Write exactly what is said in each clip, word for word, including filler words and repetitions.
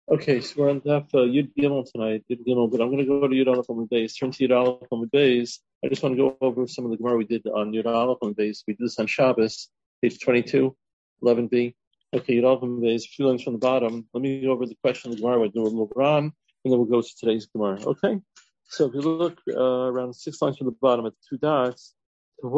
Okay, so we're on Daf uh, Yud Gimel tonight, Yud Gimel, but I'm going to go to Yud Aleph on the base. Turn to Yud Aleph on the base. I just want to go over some of the Gemara we did on Yud Aleph on the base. We did this on Shabbos, page twenty-two, eleven b. Okay, Yud Aleph on the base, a few lines from the bottom. Let me go over the question of the Gemara. We'll do a little Quran, and then we'll go to today's Gemara. Okay? So if you look uh, around six lines from the bottom at the two dots, so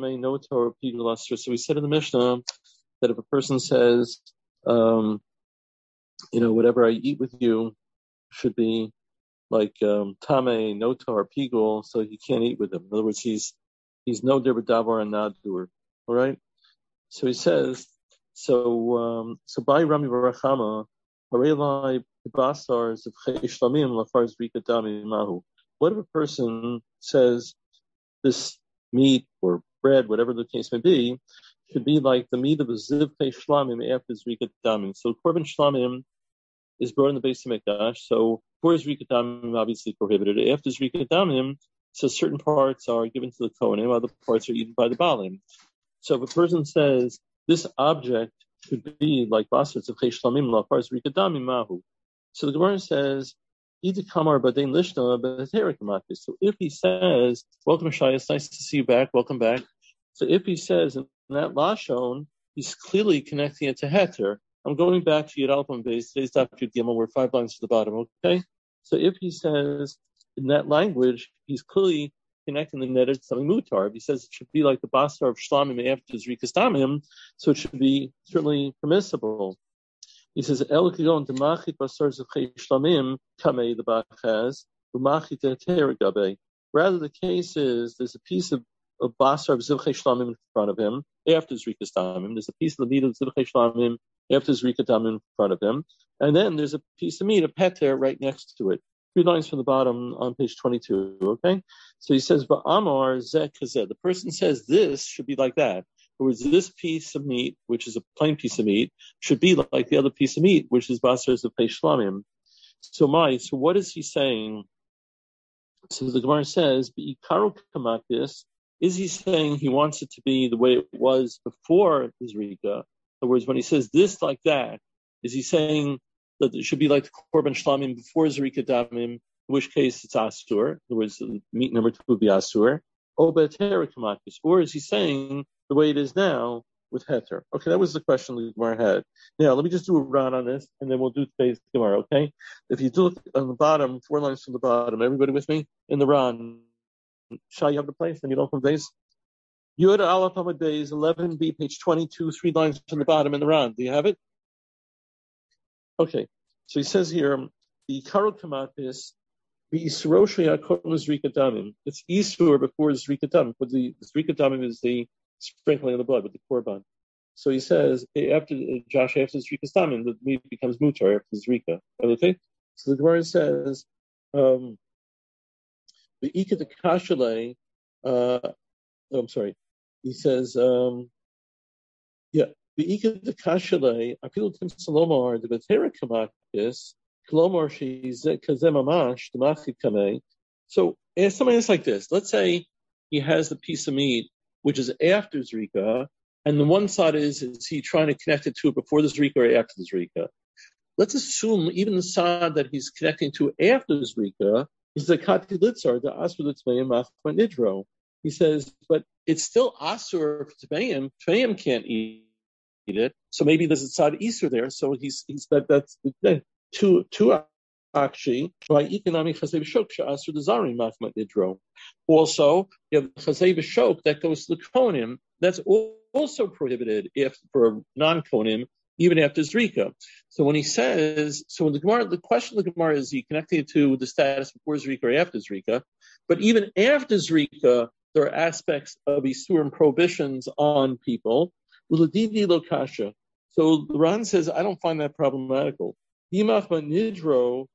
we said in the Mishnah that if a person says, um, you know, whatever I eat with you should be like um, tame, nota, or pigul, so he can't eat with him. In other words, he's he's no davar and nadur. All right. So he says, so um, so by Rami Barachama, harelai basar zevchei shlamim lafar zrika dami mahu. What if a person says this meat or bread, whatever the case may be, should be like the meat of a zivchei shlamim after zrika dami. So korban shlamim is brought in the base of Mikdash, so before Zrika Damim obviously prohibited. After Zrika Damim, so certain parts are given to the Kohanim, other parts are eaten by the Baalim. So if a person says this object should be like Basar Tzevchei Shlamim Lafar Zrika Damim Mahu, so the Gemara says, Ida Kamar Badein Lishna B'Heterik Matis. So if he says, welcome Shai, it's nice to see you back, welcome back. So if he says in that Lashon, he's clearly connecting it to Heter. I'm going back to Yud Aleph on base. Today's Daf Yud Gimel. We're five lines to the bottom, okay? So if he says in that language, he's clearly connecting the netted to something mutar. If he says it should be like the basar of shlamim after Zrikas Damim, so it should be certainly permissible. He says, El kigon demachit basar zevchei shlamim kamei the Bach has umachit heter gabe. Rather, the case is there's a piece of a basar of zivchei shlamim in front of him after Zrikas Damim. There's a piece of the meat of zivchei shlamim after Zrika Damim in front of him. And then there's a piece of meat, a heter, right next to it. Three lines from the bottom on page twenty-two, okay? So he says, Ba'amar zeh kazeh. The person says this should be like that. In other words, this piece of meat, which is a plain piece of meat, should be like the other piece of meat, which is basar of shlamim. So my, so what is he saying? So the Gemara says, Be'ikaru kamakis, is he saying he wants it to be the way it was before the Zrika? In other words, when he says this like that, is he saying that it should be like the korban shlamim before Zrika Damim, in which case it's asur, in other words, meat number two would be asur, or is he saying the way it is now with heter? Okay, that was the question the Gemara had. Now, let me just do a run on this, and then we'll do today's Gemara, okay? If you look on the bottom, four lines from the bottom, everybody with me? In the run, shall you have the place? Then you don't convey. Yud Aleph Amud Beis, eleven b, page twenty-two, three lines from the bottom in the round. Do you have it? Okay. So he says here, the Karol Kamatis, the Isroshia Kodesh Zrika Damim. It's Isur before Zrika Damim. But the Zrika Damim is the sprinkling of the blood with the korban. So he says, after Josh, after Zrika Damim, the meat becomes mutar after Zrika. Okay? So the Gemara says, um, the Ika the Kashale, uh, oh, I'm sorry. He says, um, yeah, the Ika the Kashale, Apil Tim Salomar, the Batera Kamakis, Kolomar she's Kazemamash, the Machit Kameh. So something that's like this. Let's say he has the piece of meat which is after Zrika, and the one side is, is he trying to connect it to it before the Zrika or after the Zrika? Let's assume even the side that he's connecting to after Zrika is the Kati Litzar, the Asur Litzmayim Machma Nidro. He says, but it's still asur for Tmeim. Tmeim can't eat it, so maybe there's a side isur there. So he's he's that that's two two actually by economic chazay b'shok asur the zarim machmat nidro. Also, you have chazay b'shok that goes to the kohanim. That's also prohibited if for a non-kohanim, even after Zrika. So when he says, so when the Gemara, the question of the Gemara is he connecting it to the status before Zrika or after Zrika? But even after Zrika, there are aspects of Isur and prohibitions on people. Uladidi lokasha. So the Ran says, I don't find that problematical. Nidro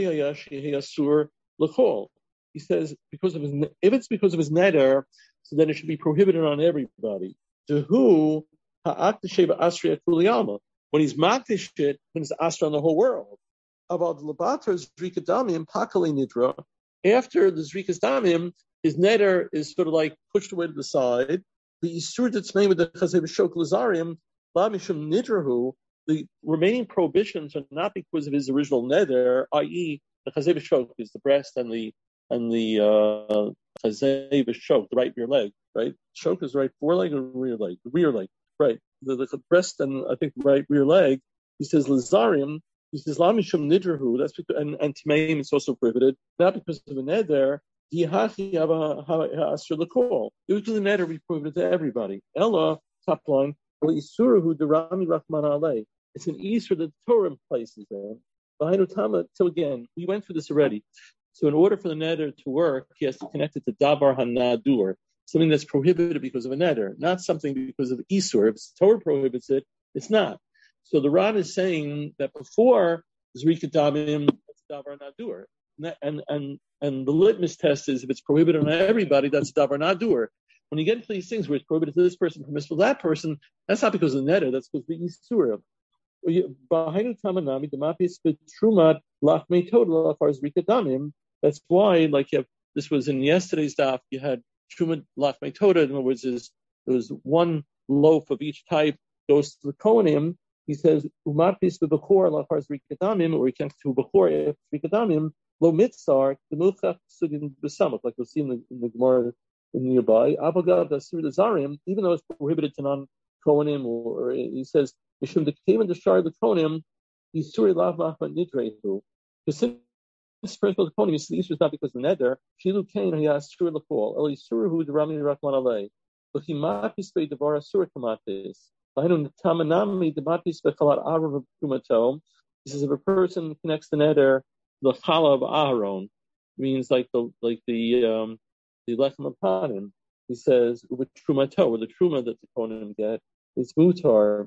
Asur Lakol. He says, because of his, if it's because of his neder, so then it should be prohibited on everybody. To who ha'aktasheva asriya kuliyama. When he's makdish it, when it's asra on the whole world. About the labatar zrika damim pakali nidra. After the zrikas damim, his neder is sort of like pushed away to the side. The isur that's made with the chazay b'shok lazarium, ba mishum nidrahu, the remaining prohibitions are not because of his original neder, that is, the chazay v'shok is the breast and the and the uh, chazay v'shok, the right rear leg, right? Shok is right foreleg or rear leg, the rear leg, right? The, the, the breast and I think right rear leg. He says lazarim. He says lamishum nidrahu. That's because and and tmeim is also prohibited, not because of a neder. Dihachi hava asur l'kol. It was the neder we prohibited to everybody. Ella top line. Isurahu derami rachman alei. It's an Isur that the Torah places there. So again, we went through this already. So in order for the neder to work, he has to connect it to davar hanadur, something that's prohibited because of a neder, not something because of Isur. If the Torah prohibits it, it's not. So the Rad is saying that before Zrika Damim, that's davar nadur. And, and, and the litmus test is if it's prohibited on everybody, that's davar nadur. When you get into these things where it's prohibited to this person, permissible to that person, that's not because of the neder, that's because of the Isur. That's why, like you have, this was in yesterday's daf, you had Truma Lachmei Toda, in other words, is, there was one loaf of each type goes to the Kohanim. He says, Umatpis b'bechor lachar zrikadamim, or he connects to bechor zrikadamim, lo mitzar, the milchach sugin b'samach, like we'll see in the, in the Gemara nearby. Avogad asur zarim, even though it's prohibited to non-Kohanim, or, or he says, Mishum the came and destroyed the Kohanim, Yisuri lav machman nidrehu. Because since the principle of the Kohanim, the issue is not because of the neder, Shilu kain he has sur l'kol, el Yisuru hu derami rachman alei. But he matis be devar asur kamatis. This is if a person connects the neder, the challah of Aharon, means like the like the um, the lechem apanim. He says with trumato, or the truma that the kohanim get, is mutar.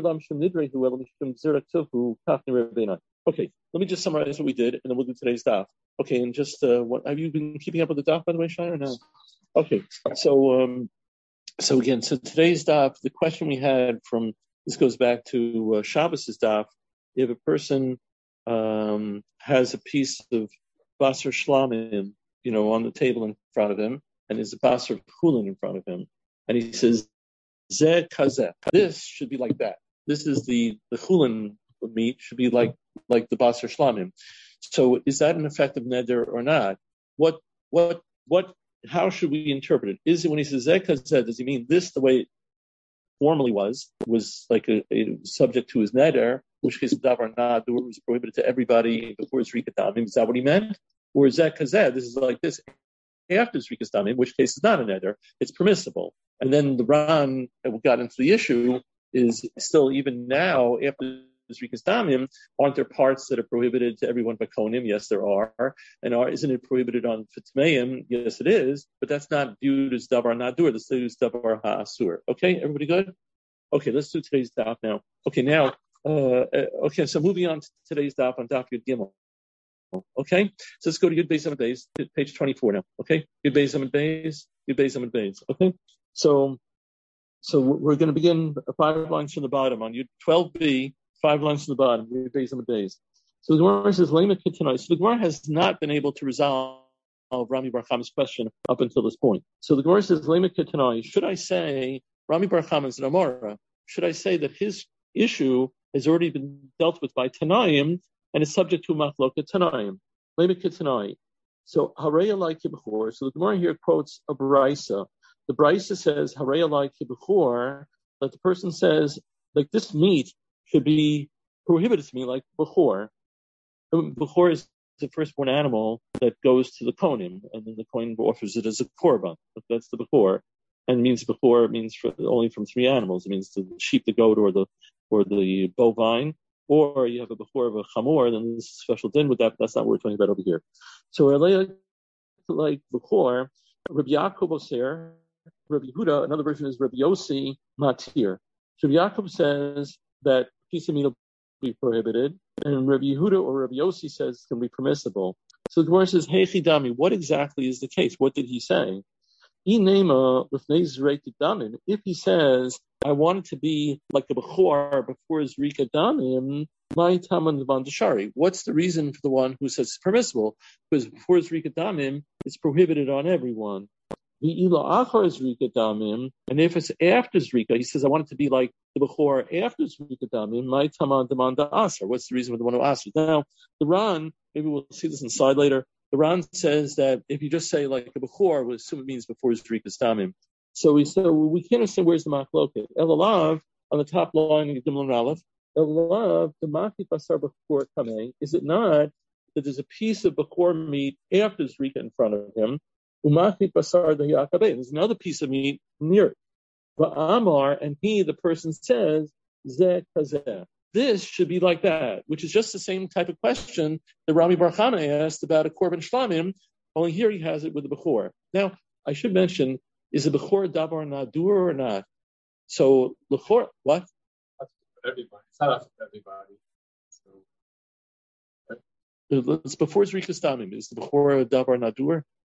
Okay, let me just summarize what we did, and then we'll do today's daf. Okay, and just uh, what have you been keeping up with the daf, by the way, Shai, or no? Okay, so. Um, So again, so today's daf, the question we had from, this goes back to uh, Shabbos' daf, if a person um, has a piece of basar shlamim, you know, on the table in front of him, and there's a basar chulin in front of him, and he says, Zeh kazeh, this should be like that. This is the, the chulin meat, should be like like the basar shlamim. So is that an effective neder or not? What, what, what, How should we interpret it? Is it when he says Zeh kazeh, does he mean this the way it formally was, was like a, a subject to his neder, in which case davar nadur was prohibited to everybody before his rikas damim? Is that what he meant? Or Zeh kazeh, this is like this after his rikas damim, in which case it's not a neder, it's permissible. And then the Ran that got into the issue is still even now after Rikas Damim, aren't there parts that are prohibited to everyone but Kohanim? Yes, there are. And are, isn't it prohibited on Fitmeim? Yes, it is. But that's not viewed as Davar Nadur. That's viewed as Davar Ha'asur. Okay, everybody good? Okay, let's do today's daf now. Okay, now, uh, okay, so moving on to today's daf on Daf Yud Gimel. Okay, so let's go to Yud Beis Amud Beis, page twenty-four now. Okay, Yud Beis Amud Beis, Yud Beis Amud Beis. Okay, so so we're going to begin five lines from the bottom on Yud twelve B. Five lines to the bottom, days and days. So the Gemara says, Lema Ketanai. So the Gemara has not been able to resolve Rami Bar Chama's question up until this point. So the Gemara says, Lema Ketanai. Should I say, Rami Bar Chama is an Amora, should I say that his issue has already been dealt with by Tanaim and is subject to Machloket Tanaim? Lema Ketanai. So, Hareya like Kibbechor. So the Gemara here quotes a Braisa. The Braisa says, Hareya like Kibbechor, that the person says, like this meat should be prohibited to me, like Bechor. Bechor is the firstborn animal that goes to the Kohanim, and then the Kohen offers it as a korban. That's the Bechor, and it means Bechor means for, only from three animals. It means the sheep, the goat, or the or the bovine. Or you have a Bechor of a Chamor, then there's a special din with that. But that's not what we're talking about over here. So like Bechor, Rabbi Yaakov Oser, Rabbi Yehuda, another version is Rabbi Yossi Matir. So Rabbi Yaakov says that piece of meat will be prohibited, and Rabbi Yehuda or Rabbi Yossi says it can be permissible. So the Gemara says, Hey Chidami, what exactly is the case? What did he say? If he says, I want it to be like a Bechor before his Rika Damim, my Taman Vandashari. What's the reason for the one who says it's permissible? Because before his Rika Damim, it's prohibited on everyone. V'ila achar zrika damim, and if it's after zrika, he says, I want it to be like the bechor after zrika damim. My taman demanda asar. What's the reason for the one who asks? Now, the Ran, maybe we'll see this inside later. The Ran says that if you just say like a bechor, we'll assume it means before zrika damim. So we so we can't understand where's the machloket. Elalav on the top line in Gimel and Aleph. Elalav the machit basar bechor kamei. Is it not that there's a piece of bechor meat after zrika in front of him? There's another piece of meat near it. Amar, and he, the person says, Zeh kazeh. This should be like that, which is just the same type of question that Rami Bar Chana asked about a korban shlamim, only here he has it with the bechor. Now, I should mention, is the bechor davar nadur or not? So, bechor, what? That's for everybody. It's not for everybody. So, it's before Zrikas Damim. Is the bechor davar nadur?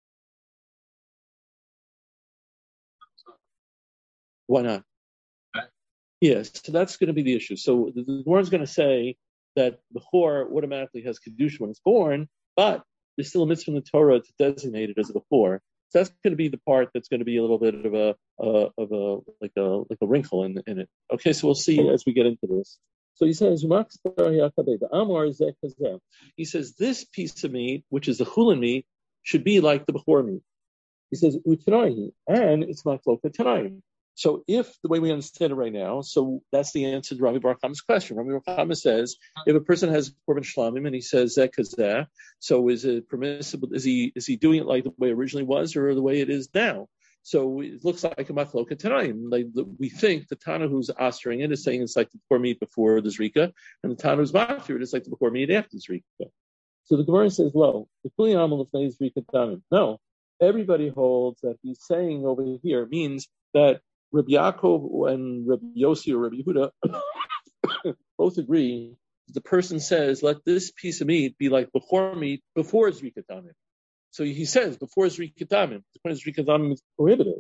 Why not? Okay. Yes, so that's going to be the issue. So the, the Gemara is going to say that the Bechor automatically has Kedusha when it's born, but there's still a mitzvah in the Torah to designate it as a Bechor. So that's going to be the part that's going to be a little bit of a uh, of a like a like a wrinkle in in it. Okay, so we'll see as we get into this. So he says, he says this piece of meat, which is the chulin meat, should be like the Bechor meat. He says, and it's machloket tanaim. So if the way we understand it right now, so that's the answer to Rabbi Bar Chama's question. Rabbi Bar Chama says, if a person has korban shlamim and he says zeh kazeh, so is it permissible? Is he is he doing it like the way it originally was or the way it is now? So it looks like a machloket tanaim. Like we think the Tana who's astering it is saying it's like the before meat before the zrika, and the Tana who's machir it is like the before meat after the zrika. So the Gemara says, well, the kuli amal of zrika tamim. No, everybody holds that he's saying over here means that Rabbi Yaakov and Rabbi Yossi or Rabbi Yehuda both agree. The person says, let this piece of meat be like before meat, before Zrika Damim. So he says, before Zrika Damim. The point is Zrika Damim is prohibited.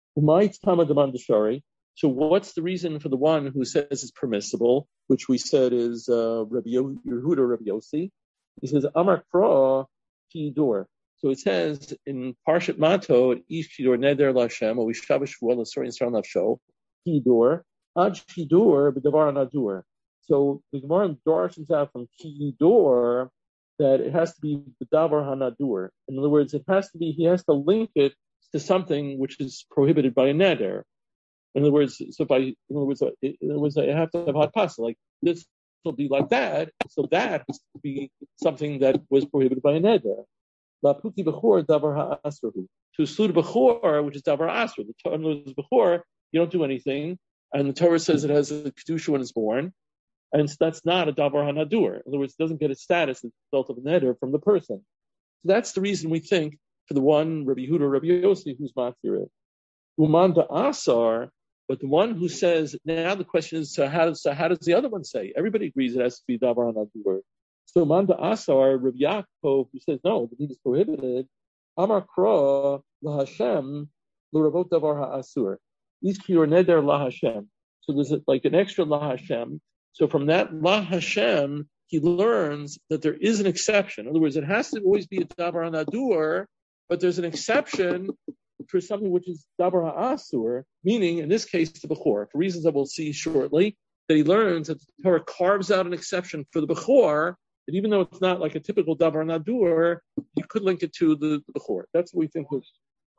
So what's the reason for the one who says it's permissible, which we said is uh, Rabbi Yehuda or Rabbi Yossi? He says, Amar Kra Kidur. So it says in Parshat Mato, Ish Kidur Neder Lashem, or Vishav Shvuah L'Sor Yisrael Nafsho, Kidur, Ad Kidur B'Davar Nadur. So the Gemara darshans out from Kidur that it has to be B'Davar Hanadur. In other words, it has to be, he has to link it to something which is prohibited by a neder. In other words, so by, in other words, in other words, I have to have hot pasta. Like this will be like that, so that has to be something that was prohibited by a neder. Lapuki bechor davar ha'asru. To salute bechor, which is davar asru. The Torah knows bechor, you don't do anything, and the Torah says it has a kedusha when it's born, and so that's not a davar hanadur. In other words, it doesn't get its status as a result of a neder from the person. So that's the reason we think for the one Rabbi Yehuda or Rabbi Yossi who's matir it. Uman asar, but the one who says now the question is so how does so how does the other one say? Everybody agrees it has to be davar hanadur. So Manda Asar, Rabbi Yaakov, who says no, the meat is prohibited. Amar Kra LaHashem L'Ravot Davar HaAsur. Each Kiyor Neder LaHashem. So there's like an extra LaHashem. So from that LaHashem, he learns that there is an exception. In other words, it has to always be a Davar HaNadur, but there's an exception for something which is Davar HaAsur, meaning in this case the Bechor, for reasons that we'll see shortly, that he learns that the Torah carves out an exception for the Bechor. And even though it's not like a typical davar nadur, you could link it to the, the bechor. That's what we think. Was,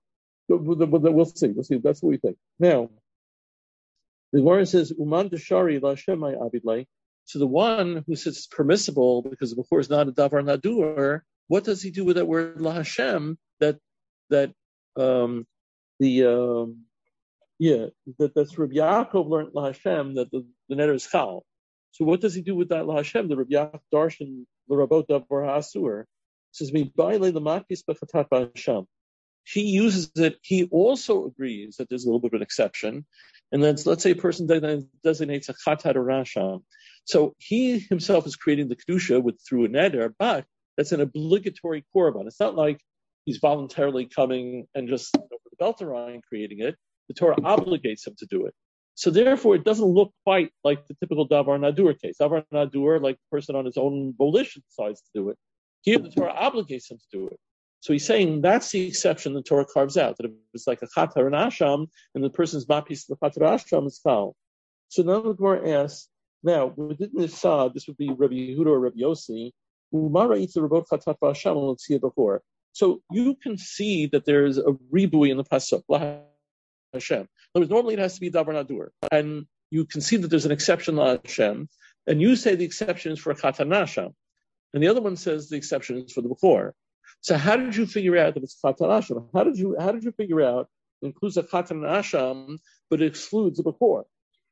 we'll see. We'll see. That's what we think. Now, the Gemara says, "Uman deshari la'Hashem abidlei." So the one who says it's permissible because the bechor is not a davar nadur, what does he do with that word la'Hashem? That that um, the um, yeah that that's Rabbi Yaakov learned la'Hashem that the, the neder is chal. So what does he do with that LaHashem? The Rabbi Yaakov Darshan L'Ravot Davar HaAsur says, "Mi ba'ilei l'makis b'chatat b'Hashem." He uses it. He also agrees that there's a little bit of an exception, and then let's say a person designates a chatat or rasham. So he himself is creating the kedusha with through a neder, but that's an obligatory korban. It's not like he's voluntarily coming and just over the belt around creating it. The Torah obligates him to do it. So therefore, it doesn't look quite like the typical davar nadur case. Davar nadur, like the person on his own volition decides to do it. Here, the Torah obligates him to do it. So he's saying that's the exception the Torah carves out, that if it's like a chatar and asham, and the person's mapis the chatar asham, it's foul. So now the Gemara asks, now, within this side, this would be Rabbi Yehuda or Rabbi Yossi, so you can see that there's a ribui in the pasuk. Hashem. In other words, normally it has to be davar nadur, and you can see that there's an exception to Hashem, and you say the exception is for chatan nasham, and the other one says the exception is for the bechor. So how did you figure out that it's chatan nasham? How did you how did you figure out it includes a chatan nasham, but it excludes the bechor?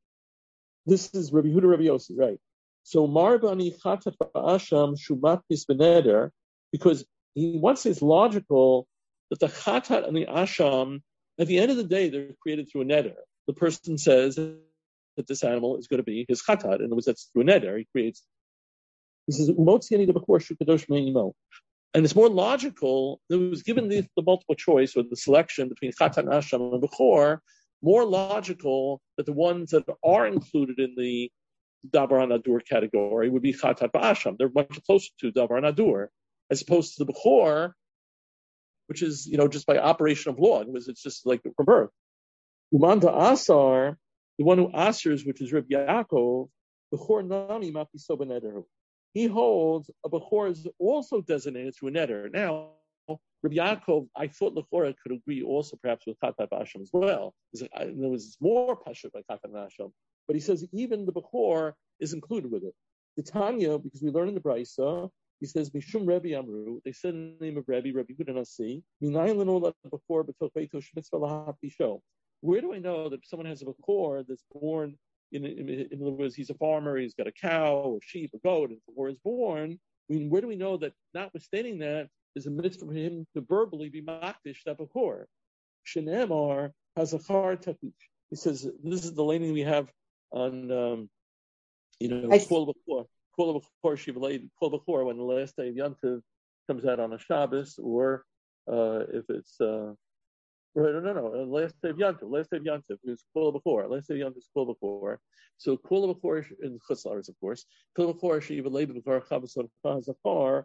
This is Rabbi Yehuda, Rabbi Yossi, right? So Marbani Chatat Asham Shumat Beneder, because he wants it's logical that the Chatat and the Asham, at the end of the day, they're created through a neder. The person says that this animal is going to be his Chatat, and it was that's through a neder. He creates. He says Umotziani de Bechor Shukadosh Me'imo, and it's more logical. It was given the, the multiple choice or the selection between Chatat and Asham and Bechor. More logical that the ones that are included in the Davar Nadur category would be Chatat Ba'asham. They're much closer to Davar Nadur, as opposed to the Bechor, which is, you know, just by operation of law. It was, it's just like from birth. Umanda Asar, the one who asers, which is Reb Yaakov, Bechor Nami Mapiso Beneder. He holds a Bechor is also designated through a neder. Now, Rabbi Yaakov, I thought Lechora could agree also perhaps with Chatat Basham as well. There was more Pashut by Chatat Basham, but he says even the Bechor is included with it. The Tanya, because we learn in the Brisa, he says Mishum Rebbe Amru. They said in the name of Rebbe, Rebbe Yehuda Nasi. Minayin Lenola Bechor B'Toch Beito Shmitzvah Lahapi Show. Where do I know that if someone has a Bechor that's born in, in, in other words, he's a farmer, he's got a cow or sheep or goat, and the Bechor is born? I mean, where do we know that? Notwithstanding that, is a mitzvah for him to verbally be makdish that bechor. Shenemar has a char takish. He says this is the laning we have on, um, you know, kol bechor, kol bechor shivalei, kol bechor when the last day of Yantiv comes out on a Shabbos, or uh, if it's uh, right, no, no, no, the last day of Yantiv, last day of Yantiv is kol bechor, last day of Yantiv is kol bechor. So kol bechor in chutzlars, of course, kol bechor shivalei b'char chavos has a char.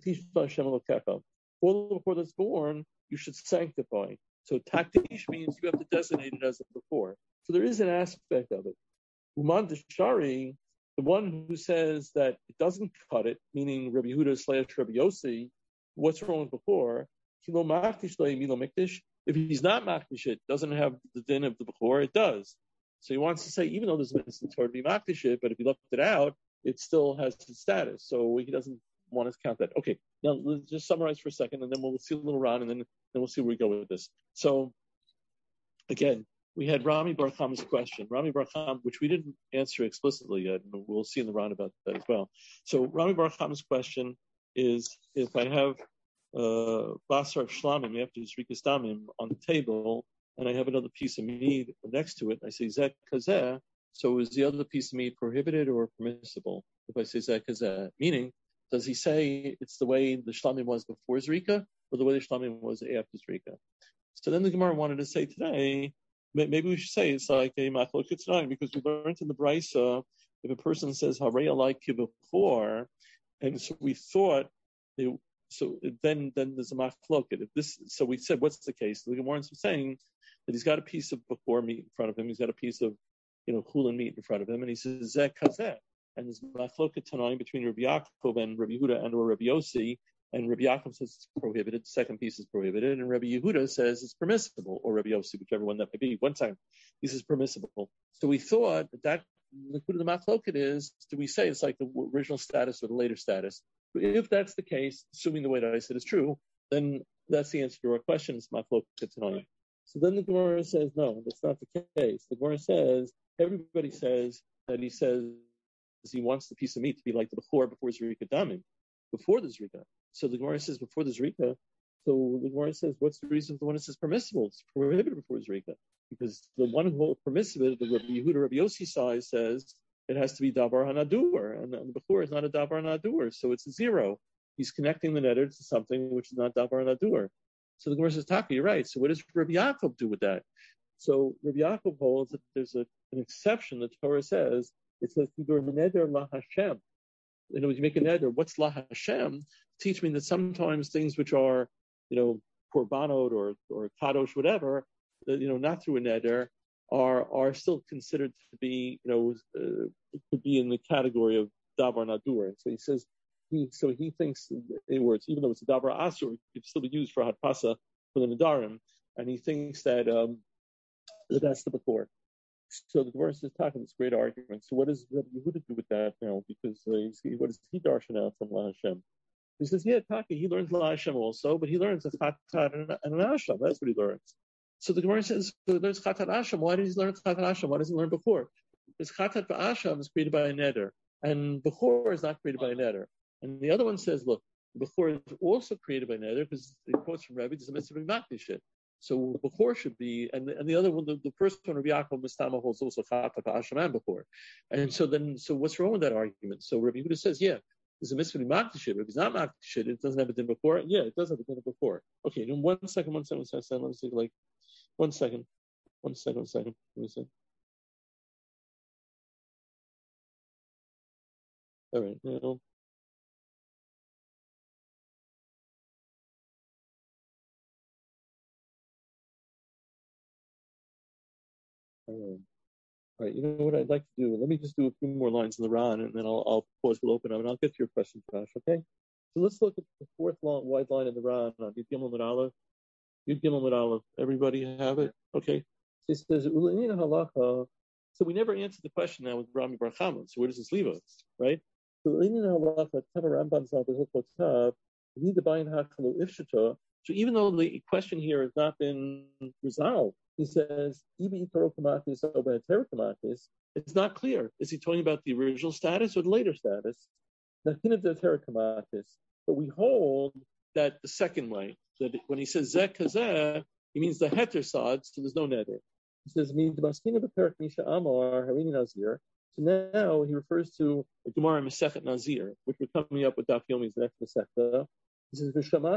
All before that's born, you should sanctify. So taktish means you have to designate it as a before. So there is an aspect of it. Uman Deshari, the one who says that it doesn't cut it, meaning Rabbi Yehuda slash Rabbi Yossi, what's wrong with before? If he's not makdish it, doesn't have the din of the before, it does. So he wants to say, even though there's a mitzvah to be makdish it, but if he left it out, it still has its status. So he doesn't want to count that. Okay, now let's just summarize for a second, and then we'll see a little round, and then, then we'll see where we go with this. So, again, we had Rami Bar Cham's question. Rami Bar Cham, which we didn't answer explicitly yet, and we'll see in the round about that as well. So, Rami Bar Cham's question is, if I have uh, Basar Shlamim after Zrikas Damim on the table, and I have another piece of meat next to it, I say Zek Kazeh, so is the other piece of meat prohibited or permissible? If I say Zek Kazeh, meaning, does he say it's the way the shlamim was before Zrika or the way the shlamim was after Zrika? So then the Gemara wanted to say today, maybe we should say it's like a machloket tonight, because we learned in the Brisa, if a person says Hareya like before, and so we thought, it, so then then there's a machloket. If this, so we said, what's the case? The Gemara is saying that he's got a piece of before meat in front of him, he's got a piece of, you know, chulin meat in front of him, and he says Zek Kazeh. And there's machloket tanaim between Rabbi Yaakov and Rabbi Yehuda and or Rabbi Yossi, and Rabbi Yaakov says it's prohibited, the second piece is prohibited, and Rabbi Yehuda says it's permissible, or Rabbi Yossi, whichever one that may be. One time, he says permissible. So we thought that that the machloket is, do we say it's like the original status or the later status? If that's the case, assuming the way that I said is true, then that's the answer to our question. It's machloket tanaim. So then the Gemara says no, that's not the case. The Gemara says everybody says that he says. He wants the piece of meat to be like the before, before Zrika Damim, before the Zrika. So the Gemara says before the Zrika. So the Gemara says, what's the reason for the one that says permissible? It's prohibited before Zrika. Because the one who holds permissible, the Rabbi Yehuda, Rabbi Yossi size says it has to be Davar Hanadur, and the before is not a Davar Hanadur, so it's a zero. He's connecting the neder to something which is not Davar Hanadur. So the Gemara says, Taka, you're right. So what does Rabbi Yaakov do with that? So Rabbi Yaakov holds that there's a, an exception. The Torah says, it says, neder la Hashem. In other words, you make a neder. What's la Hashem? Teach me that sometimes things which are you know, korbanot or or kadosh, whatever, uh, you know, not through a neder, are are still considered to be, you know, uh, to be in the category of davar nadur. And so he says, he so he thinks, in other words, even though it's a davar asur, it could still be used for hadpasa for the nadarim, and he thinks that um, that that's the before. So the Gemara is talking this great argument. So what does Rabbi Yehuda do with that now? Because uh, he, what does he darshan out from La Hashem? He says, yeah, Taki, he learns La Hashem also, but he learns a Chatat and an Hashem. That's what he learns. So the Gemara says, so he learns Chatat Hashem. Why does he learn Chatat Hashem? Why doesn't he learn before? Because Chatat Hashem is created by a neder, and Bechor is not created by a neder. And the other one says, look, Bechor is also created by neder, because it quotes from Rebbe, there's a mitzvah of Makdishit. So Bechor should be, and and the other one, the, the first one, Rabbi Yaakov Mistama holds also Chatat Hashem and Bechor. And so then, so what's wrong with that argument? So Rabbi Yehuda says, yeah, there's a mitzvah to Makdishit. If it's not Makdishit, it doesn't have a din before. Yeah, it does have a din before. Okay, one second, one second, one second. Let me see, like, one second, one second, one second. Let me see. All right, now. All right, you know what I'd like to do? Let me just do a few more lines in the Ran, and then I'll, I'll pause, we'll open up, and I'll get to your question, Josh, okay? So let's look at the fourth long, wide line in the Ran on Yud Gimel Mid Aleph. Yud Gimel Mid Aleph. Everybody have it? Okay. So it says, Ulanina halacha. So we never answered the question now with Rami Bar Chama. So where does this leave us, right? So Ulanina halacha, Tava Ramban Zal B'Hilchot Need the Bayin Hakalu Ifshita. So even though the question here has not been resolved, he says, it's not clear. Is he talking about the original status or the later status? But we hold that the second way, that when he says zeh kazeh, he means the heter side, so there's no neder. He says, so now he refers to the Gemara Masechet Nazir, which we're coming up with Daf Yomi's next Masechta. He says,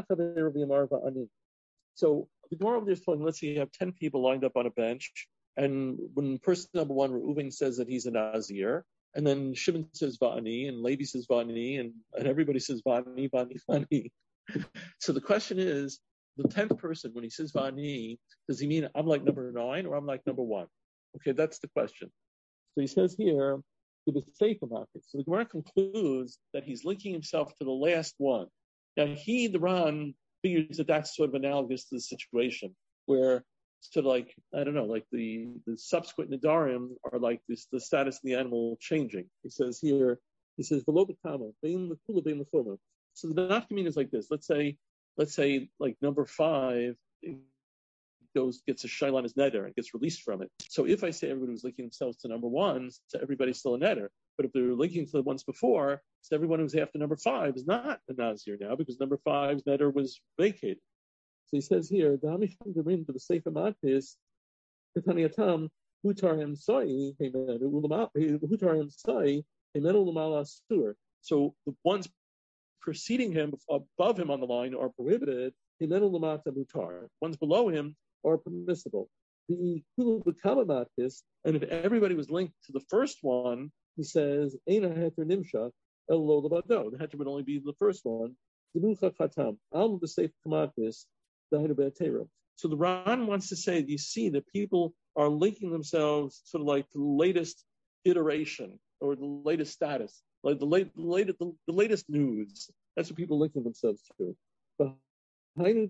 so the Gemara over there is talking, let's say you have ten people lined up on a bench, and when person number one, Reuven, says that he's a Nazir, and then Shimon says Va'ani, and Levi says Va'ani, and, and everybody says Va'ani, Va'ani, Va'ani. So the question is, the tenth person, when he says Va'ani, does he mean I'm like number nine or I'm like number one? Okay, that's the question. So he says here, to the sake of it. So the Gemara concludes that he's linking himself to the last one. Now he, the Ran, figures that that's sort of analogous to the situation where sort of like, I don't know, like the, the subsequent Nadarim are like this, the status of the animal changing. He says here, he says, below the comma, so the nafkamina is like this. Let's say, let's say like number five goes, gets a shayla on his neder and gets released from it. So if I say everybody was linking themselves to number one, so everybody's still a neder. But if they're linking to the ones before, so everyone who's after number five is not a Nazir now because number five's neder was vacated. So he says here, the Hamishim Derim to the Sefer Matis, Ketaniatam, Hutarim Sai, Hutarim Sai, Hemenul Sur. So the ones preceding him, above him on the line, are prohibited. Hemenul Lamata Mutar. Ones below him are permissible. The Kulu Matis, and if everybody was linked to the first one, he says, Eina Heter Nimsha, El Lo Labado. The Heter would only be the first one. Zimucha Khatam. Al the Sefer Matis. So the Ran wants to say, you see that people are linking themselves sort of like to the latest iteration or the latest status, like the, late, the, latest, the, the latest news. That's what people are linking themselves to. This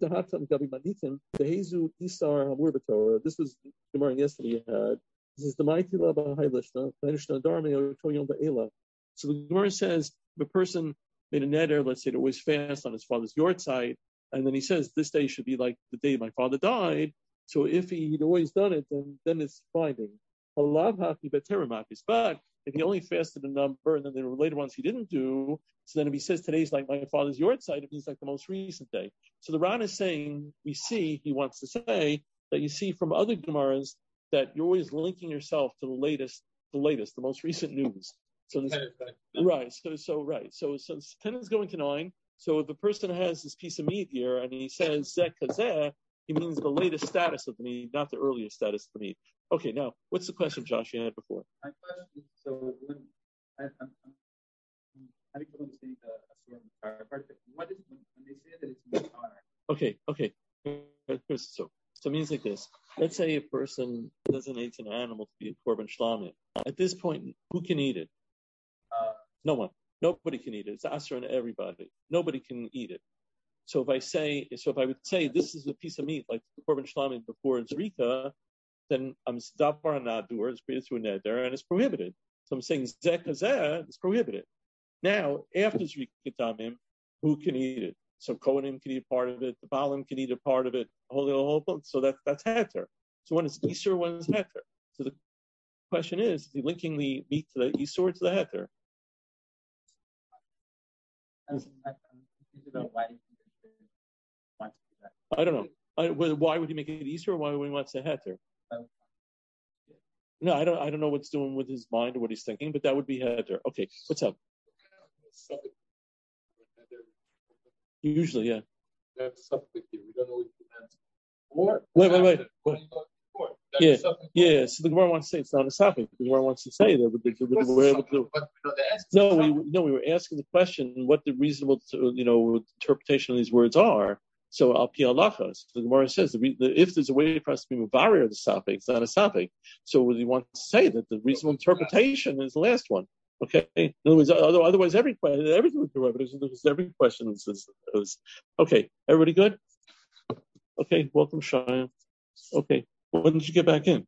was the Gemara yesterday you had. This is the mighty love of So the Gemara says, if a person made a neder, let's say to always fast on his father's yard side, and then he says, this day should be like the day my father died. So if he'd always done it, then, then it's binding. But if he only fasted a number, and then there were later ones he didn't do, so then if he says today's like my father's yard side, it means like the most recent day. So the Ran is saying, we see, he wants to say, that you see from other Gemaras that you're always linking yourself to the latest, the latest, the most recent news. So this, right, so so right, so so ten is going to nine. So if a person has this piece of meat here and he says zeh kazeh, he means the latest status of the meat, not the earlier status of the meat. Okay, now what's the question, Josh, you had before? My question is, so when I, I'm, I'm having trouble understanding the Asur part, what is when, when they say that it's mutar, Okay, okay. So, so it means like this. Let's say a person designates an animal to be a korban shlamim. At this point, who can eat it? Uh, no one. Nobody can eat it. It's asur on everybody. Nobody can eat it. So if I say, so if I would say this is a piece of meat like korban shlamim before it's rika, then I'm davar nadur, it's created through a neder, and it's prohibited. So I'm saying zeh kazeh, it's prohibited. Now, after zrika damim, who can eat it? So Kohanim can eat part of it, the Baalim can eat a part of it, whole, whole, so that, that's heter. So when it's Isur, when it's heter. So the question is, is he linking the meat to the Isur to the heter? I don't know. I, why would he make it Isur? Why would he want to say heter? No, I don't. I don't know what's doing with his mind or what he's thinking, but that would be heter. Okay, what's up? Usually, yeah. That's something here. We don't know what he meant. Or wait, wait, wait. wait. Yeah, yeah. So the Gemara wants to say it's not a suffix. The Gemara wants to say that we're able to. No, we no, we were asking the question what the reasonable, you know, interpretation of these words are. So al pi halacha. So the Gemara says the, the, if there's a way for us to be muvarir of the suffix, it's not a suffix. So we want to say that the reasonable interpretation is the last one. Okay. In other words, otherwise every question, everything would be evidence because every question is, is, is okay. Everybody good? Okay. Welcome, Shia. Okay. When did you get back in?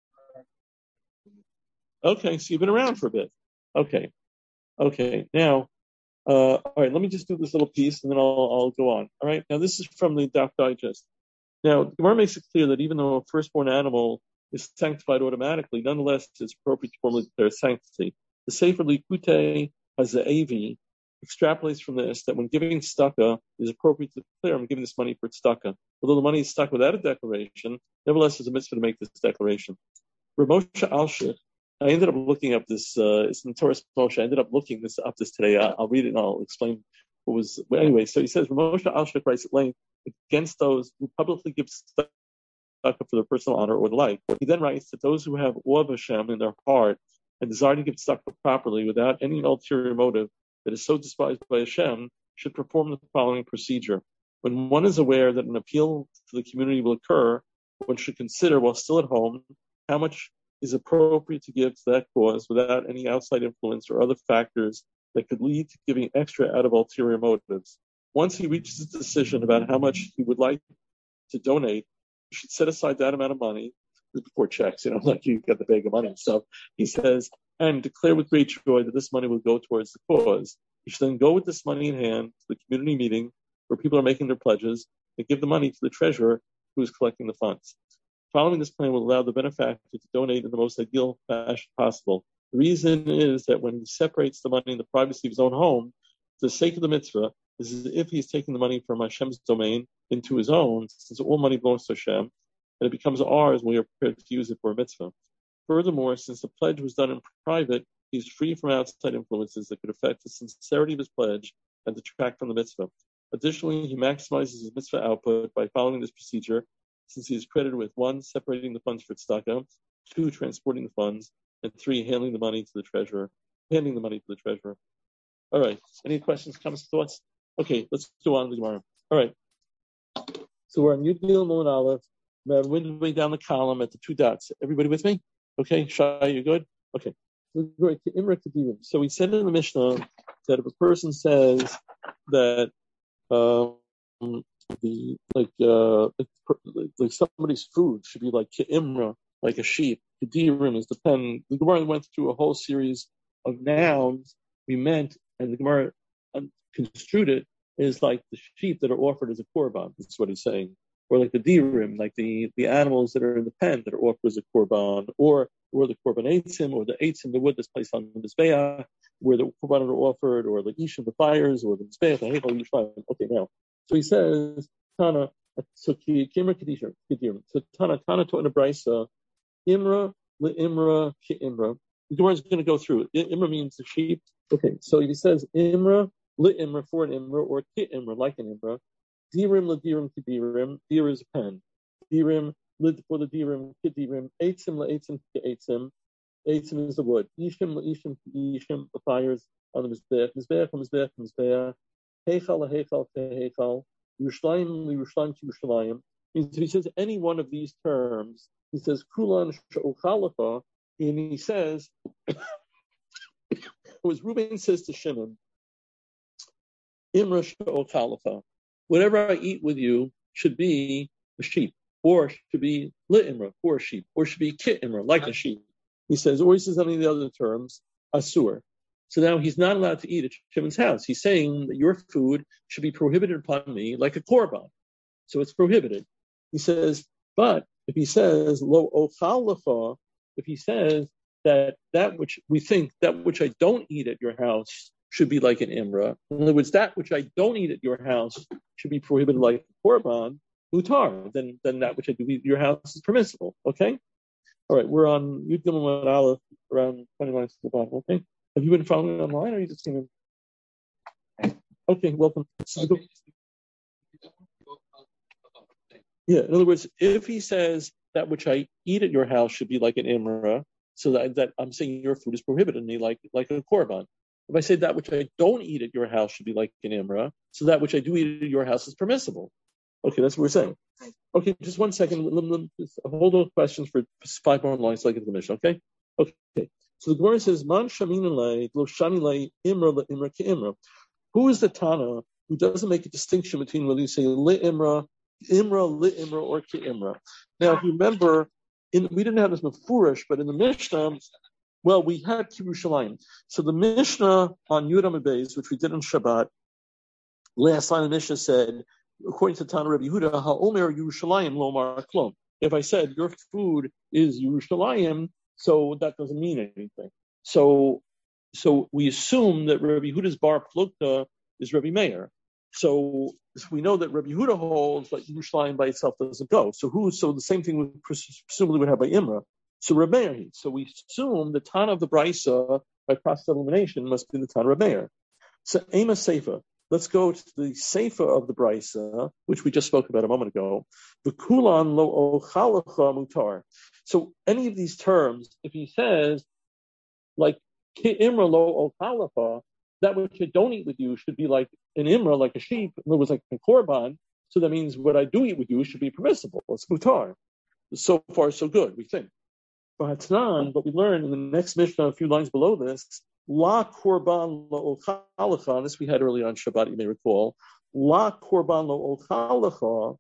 Okay. So you've been around for a bit. Okay. Okay. Now, uh, all right. Let me just do this little piece and then I'll, I'll go on. All right. Now this is from the Daf Digest. Now, the Gemara makes it clear that even though a firstborn animal is sanctified automatically, nonetheless, it's appropriate to formally declare sanctity. The Sefer Likutei Hazaevi extrapolates from this that when giving tzedakah, it is appropriate to declare, I'm giving this money for tzedakah. Although the money is stuck without a declaration, nevertheless, there's a mitzvah to make this declaration. Ramosha Alshich, I ended up looking up this, uh, it's in Torah Moshe, I ended up looking this up this today. I'll, I'll read it and I'll explain what was, well, anyway, so he says, Ramosha Alshich writes at length against those who publicly give tzedakah for their personal honor or the like. He then writes that those who have awe of Hashem in their heart and desire to give tzedakah properly without any ulterior motive that is so despised by Hashem should perform the following procedure. When one is aware that an appeal to the community will occur, one should consider while still at home how much is appropriate to give to that cause without any outside influence or other factors that could lead to giving extra out of ulterior motives. Once he reaches a decision about how much he would like to donate, he should set aside that amount of money before checks, you know, like you get the bag of money and stuff. He says, and declare with great joy that this money will go towards the cause. You should then go with this money in hand to the community meeting where people are making their pledges and give the money to the treasurer who is collecting the funds. Following this plan will allow the benefactor to donate in the most ideal fashion possible. The reason is that when he separates the money in the privacy of his own home, for the sake of the mitzvah, is as if he's taking the money from Hashem's domain into his own, since all money belongs to Hashem, and it becomes ours when we are prepared to use it for a mitzvah. Furthermore, since the pledge was done in private, he is free from outside influences that could affect the sincerity of his pledge and detract from the mitzvah. Additionally, he maximizes his mitzvah output by following this procedure, since he is credited with one, separating the funds for tzedakah, two, transporting the funds, and three, handing the money to the treasurer, handing the money to the treasurer. All right. Any questions, comments, thoughts? Okay, let's go on to the Gemara. All right. So we're on Yud Gimel Nun Aleph. We're midway down the column at the two dots. Everybody with me? Okay, Shai, you good? Okay. So we said in the Mishnah that if a person says that um, the like uh, like somebody's food should be like ke'imra, like a sheep. Kedirim is the pen. The Gemara went through a whole series of nouns we meant, and the Gemara construed it is like the sheep that are offered as a korban. That's what he's saying. Or like the dirim, like the, the animals that are in the pen that are offered as a korban, or or the korban eitzim, or the eitzim, the wood that's placed on the mizbeach, where the korban are offered, or the ishim, the fires, or the mizbeach, the heichal yishmael. Okay, now, so he says, Tana, so kimra kedishim, kedirim. So Tana, Tana taught in a brisa, imra le imra ki imra. The Gemara is going to go through it. Imra means the sheep. Okay, so he says imra le imra for an imra, or ki imra like an imra. Dirim la dirim kedirim. Dir is a pen. Dirim lid for the dirim kedirim. Eitzim la eitzim eitzim. Eitzim is the wood. Ishim la ishim ishim. The fires on the mizbeach. Mizbeach la mizbeach mizbeach. Heichal la heichal te heichal. Yerushalayim, Yerushalayim, Yerushalayim, means if he says any one of these terms, he says Kulan Sha'uchalacha, and he says, it was Reuben says to Shimon, Imra Sha'uchalacha, whatever I eat with you should be a sheep, or should be lit imra, or a sheep, or should be kit imra, like a sheep. He says, or he says any of the other terms, asur. So now he's not allowed to eat at Shimon's house. He's saying that your food should be prohibited upon me like a korban. So it's prohibited. He says, but if he says, lo ochal lecha, if he says that that which we think, that which I don't eat at your house should be like an imra. In other words, that which I don't eat at your house should be prohibited like a korban, mutar. Then, then that which I do eat at your house is permissible. Okay? All right, we're on Yud Gimel Aleph around twenty lines to the bottom. Okay? Have you been following online, or are you just seeing them? Okay, welcome. Yeah, in other words, if he says that which I eat at your house should be like an imra, so that, that I'm saying your food is prohibited me like, like a korban. If I say that which I don't eat at your house should be like an imra, so that which I do eat at your house is permissible. Okay, that's what we're saying. Okay, just one second. Let, let, just hold on questions for five more lines like in the mission, okay? Okay. So the Gemara says, Man shamin lei, lo shani lei, imra le imra ke imra. Who is the Tana who doesn't make a distinction between whether you say le imra, imra, le imra, or ke imra? Now, if you remember, in, we didn't have this mefurish, but in the Mishnah, well, we had Yerushalayim. So the Mishnah on Yud Amud Beis, which we did on Shabbat, last line of the Mishnah said, according to Tana Rabbi Yehuda, ha'omer Yerushalayim lomar klom. If I said your food is Yerushalayim, so that doesn't mean anything. So, so we assume that Rabbi Yehuda's bar plukta is Rabbi Meir. So we know that Rabbi Yehuda holds that Yerushalayim by itself doesn't go. So who? So the same thing we presumably would have by Imra. So Rabbi Meir. So we assume the Tana of the Brisa by process of elimination must be the Tana of Rabbi Meir. So Ema Seifa. Let's go to the Seifa of the Brisa, which we just spoke about a moment ago. The Kulan lo ochalacha mutar. So any of these terms, if he says, like, ki imra lo ochalacha, that which I don't eat with you should be like an imra, like a sheep, and it was like a korban, so that means what I do eat with you should be permissible. It's mutar. So far, so good, we think. But but we learn in the next Mishnah, a few lines below this, La korban lo ochalacha, this we had earlier on Shabbat, you may recall. La korban lo ochalacha.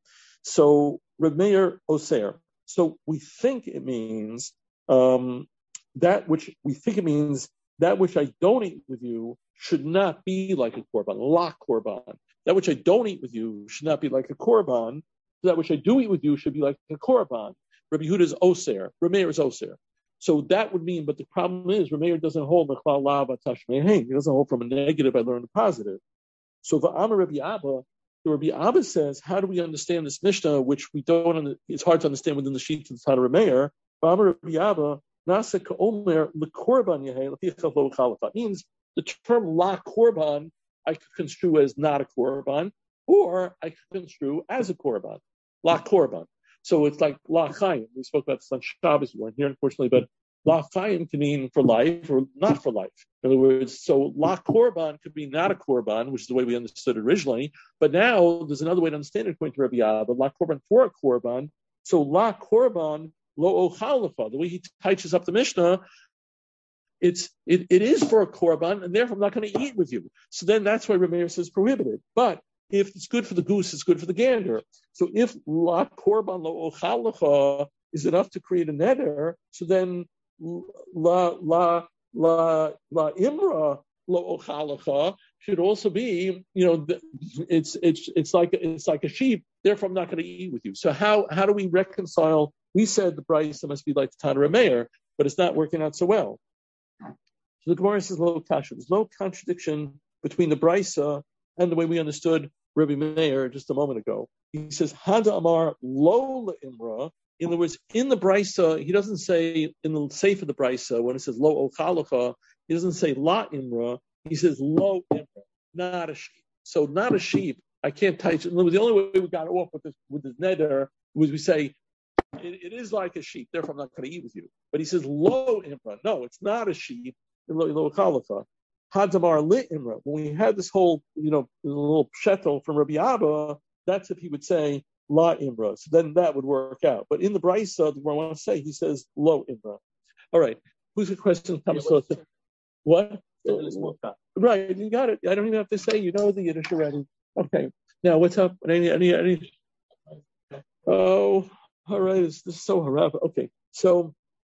So Reb Meir Oser. So we think it means um, that which we think it means that which I don't eat with you should not be like a korban. La korban. That which I don't eat with you should not be like a korban. That which I do eat with you should be like a korban. Rabbi Yehuda is Oser. Reb Meir is Oser. So that would mean, but the problem is, Reb Meir doesn't hold Mechlal La Batash Mehein. He doesn't hold from a negative, I learned a positive. So V'amar Rabbi Abba, the Rabbi Abba says, how do we understand this Mishnah, which we don't, under, it's hard to understand within the sheet of the Tana Reb Meir. V'amar Rabbi Abba, Nasa Ka'omer L'Korban Yehei L'Tichach Lo Chalata. Means the term La Korban, I could construe as not a Korban, or I could construe as a Korban. La Korban. So it's like La Chaim. We spoke about this on Shabbos. We weren't here, unfortunately, but La Chaim can mean for life or not for life. In other words, so La Korban could be not a Korban, which is the way we understood it originally. But now there's another way to understand it according to Rabbi Abba, La Korban for a Korban. So La Korban Lo Ochalacha. The way he teaches up the Mishnah, it's it, it is for a Korban, and therefore I'm not going to eat with you. So then that's why Rabbi Meir says prohibited. But if it's good for the goose, it's good for the gander. So if La Korban Lo Ochalacha is enough to create a neder, so then La La La La Imra Lo Ochalacha should also be, you know, it's it's it's like it's like a sheep. Therefore, I'm not going to eat with you. So how how do we reconcile? We said the Brisa must be like the Tana Reb Meir, but it's not working out so well. So the Gemara says lo kasha. There's no contradiction between the Brisa and the way we understood Rabbi Meir just a moment ago. He says, Hada Amar Lo Imra. In other words, in the Brisa, he doesn't say, in the Seif of the Brisa, when it says Lo Ochalacha, he doesn't say La Imra, he says Lo Imra, not a sheep. So not a sheep, I can't touch it. The only way we got off with this, with this neder was we say, it, it is like a sheep, therefore I'm not going to eat with you. But he says Lo Imra. No, it's not a sheep, Lo Ochalacha. Hadamar lit imra. When we had this whole, you know, little pshetel from Rabbi Abba, That's if he would say la imra. So then that would work out. But in the Brisa, the I want to say, he says lo imra. All right. Who's the question comes yeah, to? What? Right, you got it. I don't even have to say. You know the Yiddish already. Okay. Now, what's up? Any, any, any? Oh, all right. This, this is so harav. Okay. So,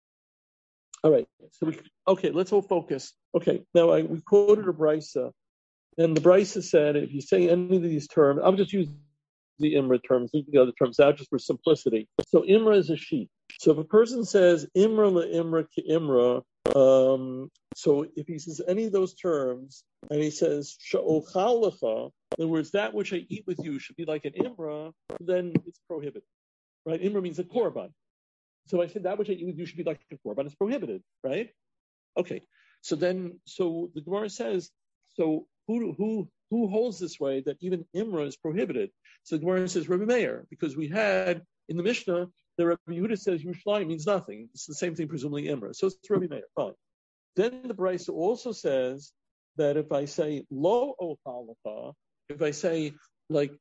all right. So we. Okay. Let's all focus. Okay. Now, I, we quoted a Brisa, and the Brisa said, if you say any of these terms, I'll just use the Imra terms, leave the other terms out just for simplicity. So, Imra is a sheep. So, if a person says Imra la Imra ki Imra, um, so if he says any of those terms, and he says sha'ochal, in other words, that which I eat with you should be like an imra, then it's prohibited, right? Imra means a korban. So I said that which I eat with you should be like a korban. It's prohibited, right? Okay. So then, so the Gemara says, so who who who holds this way that even imra is prohibited? So the Gemara says Rabbi Meir, because we had in the Mishnah the Rabbi Yehuda says Yerushalayim means nothing. It's the same thing, presumably imra. So it's Rabbi Meir. Fine. Then the Brisa also says that if I say lo ochalacha, if I say like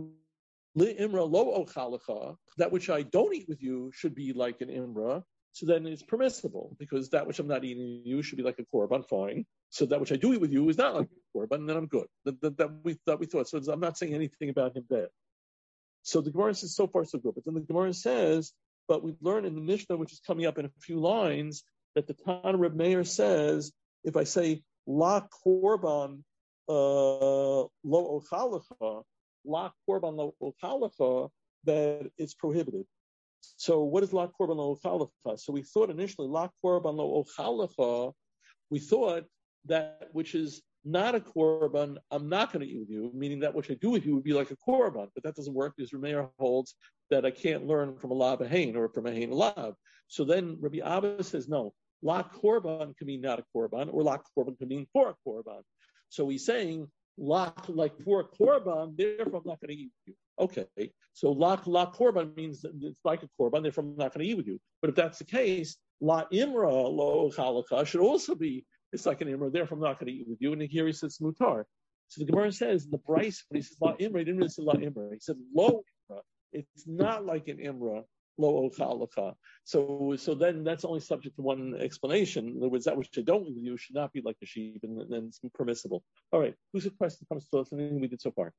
li imra lo ochalacha, that which I don't eat with you should be like an imra, so then it's permissible because that which I'm not eating with you should be like a korban, fine. So that which I do eat with you is not like a korban, and then I'm good. That, that, that we that we thought. So I'm not saying anything about him bad. So the Gemara says so far so good, but then the Gemara says, but we've learned in the Mishnah, which is coming up in a few lines, that the Tan Reb Meir says, if I say la korban uh, lo ochalacha, la korban lo ochalacha, that it's prohibited. So what is la korban lo ochalacha? So we thought initially la korban lo ochalacha, we thought that which is not a korban, I'm not going to eat with you, meaning that which I do with you would be like a korban, but that doesn't work because Reb Meir holds that I can't learn from a lav a hain or from a hain a lav. So then Rabbi Abba says no. La korban can mean not a korban, or la korban can mean for a korban. So he's saying la like for a korban, therefore I'm not going to eat with you. Okay, so la la korban means that it's like a korban, therefore I'm not going to eat with you. But if that's the case, la imra lo chalaka should also be it's like an imra, therefore I'm not going to eat with you. And here he says mutar. So the Gemara says in the Brisa when he says la imra, he didn't really say la imra. He said lo imra. It's not like an imra. Lo ochalaka. So, so then that's only subject to one explanation. In other words, that which I don't with you should not be like a sheep, and then it's permissible. All right, who's the question comes to us? Anything we did so far?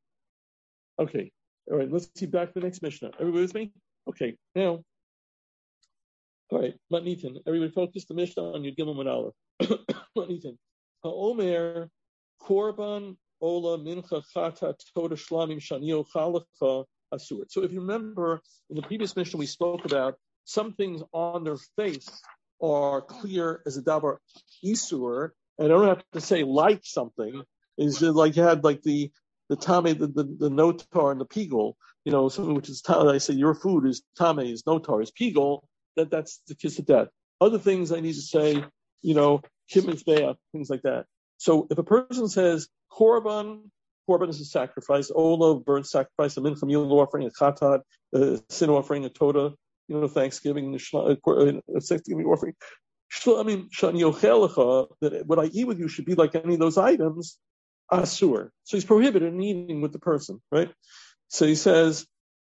Okay, all right. Let's see back to the next Mishnah. Everybody with me? Okay, now, all right. Matnitin. Everybody focus the Mishnah on your Gimel and Aleph. Matnitin. Ha'omer korban ola mincha chata toda shlamim shani ochalaka. Asur. So if you remember, in the previous mission we spoke about some things on their face are clear as a davar isur, and I don't have to say like something. Is like you had like the the tame, the, the, the notar and the pigul, you know, something which is tame. I say your food is tame, is notar, is pigul. That that's the kiss of death. Other things I need to say, you know, kimmitzbeah, things like that. So if a person says korban. Korban is a sacrifice. Ola, burnt sacrifice, a mincha meal offering, a chatat, a sin offering, a toda, you know, Thanksgiving, a Thanksgiving offering. I mean, that what I eat with you should be like any of those items, asur. So he's prohibited in eating with the person, right? So he says,